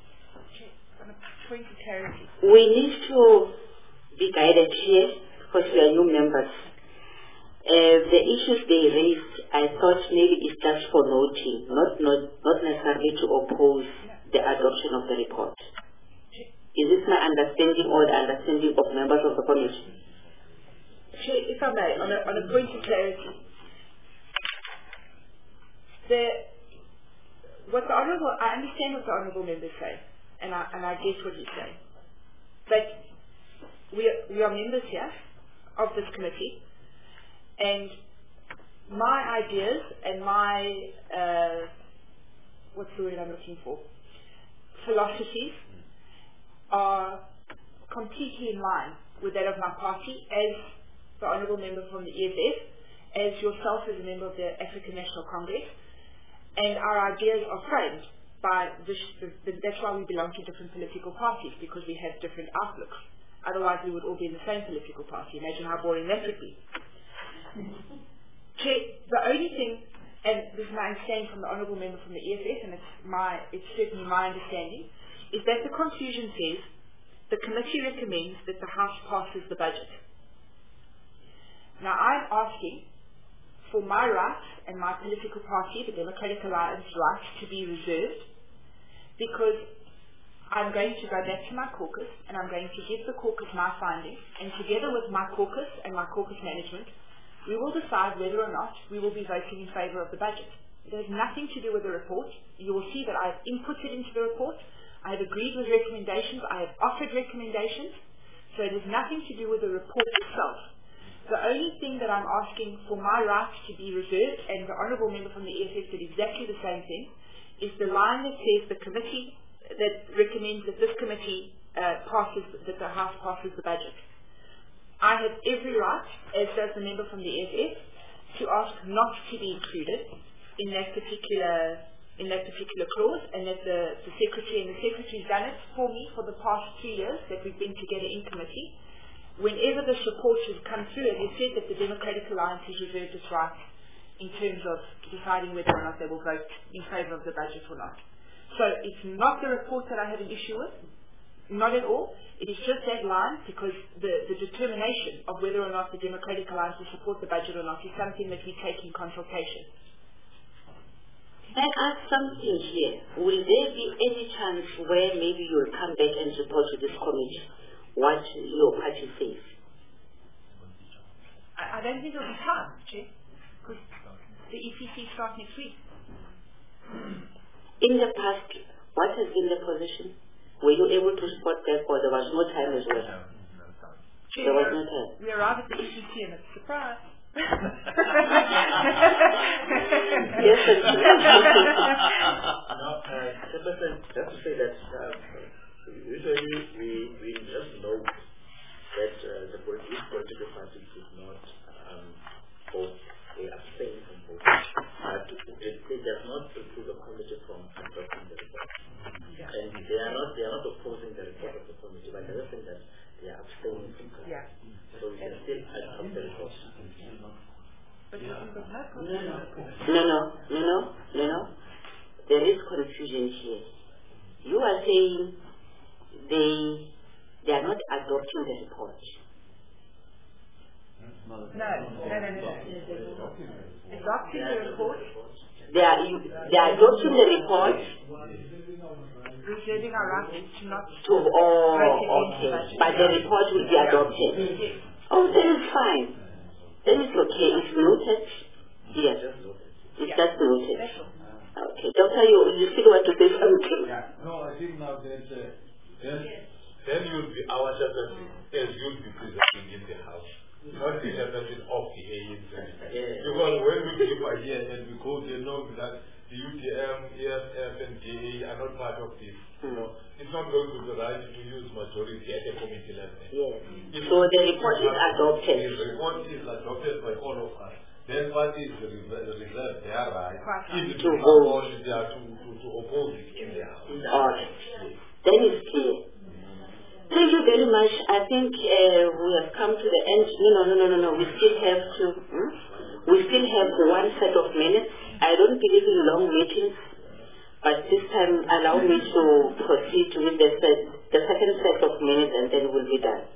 We need to be guided here because we are new members. Uh, the issues they raised, I thought maybe it's just for noting, not, not, not necessarily to oppose the adoption of the report. Is this my understanding or the understanding of members of the committee?
Chair, if I may, on a, on a point of clarity, the, what the honourable, I understand what the honourable members say, and I and I get what he's saying. But we are, we are members here of this committee, and my ideas and my uh, what's the word I'm looking for? philosophies are completely in line with that of my party, as the honourable member from the E F F, as yourself as a member of the African National Congress, and our ideas are framed by this, the, the, that's why we belong to different political parties, because we have different outlooks. Otherwise we would all be in the same political party. Imagine how boring that would be. Chair, the only thing, and this is my understanding from the honourable member from the E F F, and it's my, it's certainly my understanding, is that the conclusion says the committee recommends that the House passes the budget. Now I'm asking for my rights and my political party, the Democratic Alliance rights, to be reserved, because I'm going to go back to my caucus and I'm going to give the caucus my findings, and together with my caucus and my caucus management, we will decide whether or not we will be voting in favour of the budget. It has nothing to do with the report. You will see that I have inputted into the report. I have agreed with recommendations. I have offered recommendations. So it has nothing to do with the report itself. The only thing that I'm asking for my rights to be reserved, and the honourable member from the E F F did exactly the same thing, is the line that says the committee that recommends that this committee uh, passes, that the House passes the budget. I have every right, as does the member from the E F F, to ask not to be included in that particular in that particular clause, and that the, the secretary and the secretary's done it for me for the past three years that we've been together in committee. Whenever the support has come through, and you said that the Democratic Alliance has reserved its right in terms of deciding whether or not they will vote in favour of the budget or not. So it's not the report that I have an issue with, not at all. It is just that line, because the, the determination of whether or not the Democratic Alliance will support the budget or not is something that we take in consultation.
Can I ask something here? Will there be any chance where maybe you will come back and report to this committee what your party says?
I, I don't think there will be time, Chair, because the E P C starts next week.
In the past, what has been the position? Were you able to report back, or there was no time as well?
Chair,
there was no time.
We arrived at the E P C and it's a surprise.
Yes,
no, uh, just to say that uh, usually we, we just know that uh, the political, political parties did not um, vote, they abstain from voting. But it, it does not preclude the committee from adopting the report. Yeah. And they are not they are not opposing the report of the committee, but the other thing that they are abstaining from it. Yeah. So we can still adopt the report.
No, no, no, no, no, no, no. There is confusion here. You are saying they they are not adopting the report.
No, no, no, no, no. Adopting the report.
They are you, they are adopting the report.
Reserving our right to not
to oh okay, but the report will be adopted. Yes. Oh, then it's fine. Then it's okay. It's noted. Yes. It's yeah. just noted. Okay. Doctor, you, you still want to say something?
Yeah. No, I think now that uh, then, then you'll be our representative, as you'll be presenting in the House. Not the representative of the A N Z. Yeah. Because when we keep our here and we go, they know that the U T M, E F F, and G A are not part of this. You know, it's not going to be right to use majority at the committee level.
Yes. So the report is adopted.
The report is adopted by all of us. Then what is the reserve? They are right. If
to vote.
They are to, to, to oppose it in the House.
Okay. Then it's clear. Thank you very much. I think uh, we have come to the end. No, no, no, no, no, no. We still have to. Hmm? We still have one set of minutes. I don't believe in long meetings. But this time, allow me to proceed with the, set, the second set of minutes, and then we'll be done.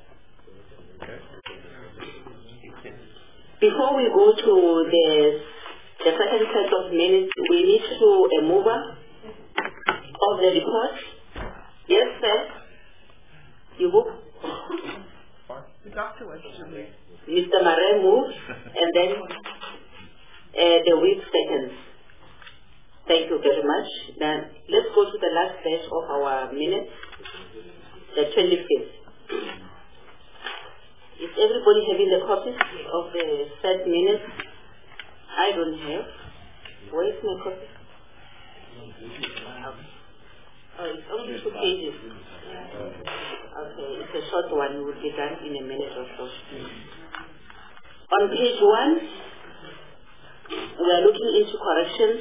Before we go to the, the second set of minutes, we need to a mover of the report. Yes, sir. You move.
The doctor was to move.
Mister Marais moves, and then uh, the whip seconds. Thank you very much. Now, let's go to the last batch of our minutes, the twenty-fifth. Is everybody having the copies of the set minutes? I don't have. Where is my copy? Oh, it's only two pages. Okay, it's a short one. It will be done in a minute or so. On page one, we are looking into corrections.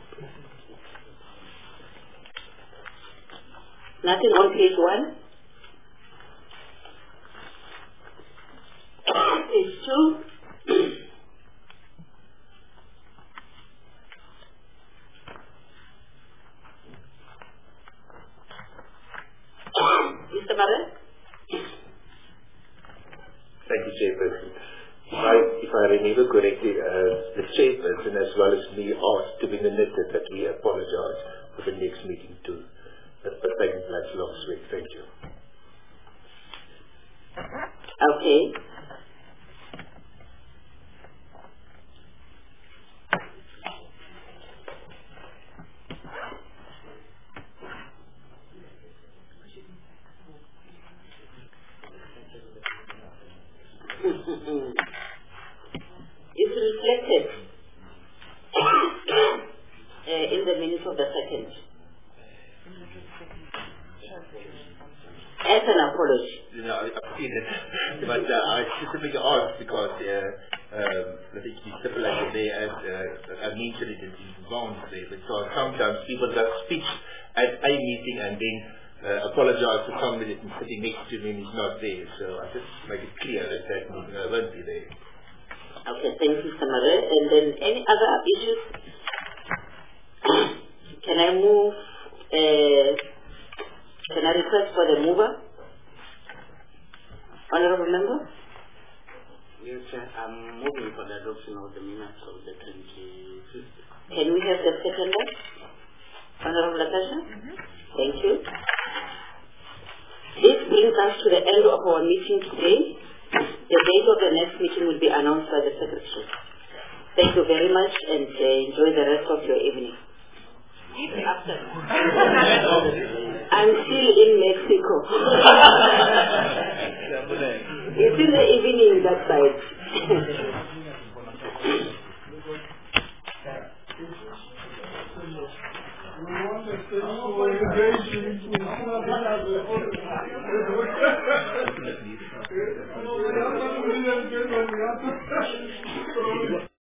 Nothing on page one. Page two. Mister Barrett?
Thank you, Chairperson. If I, if I remember correctly, uh, the Chairperson as well as me asked to be minuted that we apologize for the next meeting too. That was taking place last week. Thank you.
Okay. It's reflected uh, in the minutes of the second. As an apology.
You know, I've seen it, but uh, I specifically asked because uh, um, I think you stipulated there as uh, I mentioned it in advance there, because sometimes people just speak at a meeting and then uh, apologize to somebody that's sitting next to me and he's not there. So I just make it clear that that meeting I won't be there.
Okay, thank you, Samara. And then any other issues? Can I move? Uh, can I request for the mover? Honorable Member?
Yes, sir. I'm moving for the adoption of the minutes of the twenty-fifth.
Can we have the seconder? Honorable Natasha? Mm-hmm. Thank you. This brings us to the end of our meeting today. The date of the next meeting will be announced by the Secretary. Thank you very much and uh, enjoy the rest of your evening. After. I'm still in Mexico. It's in the evening that side.
We want to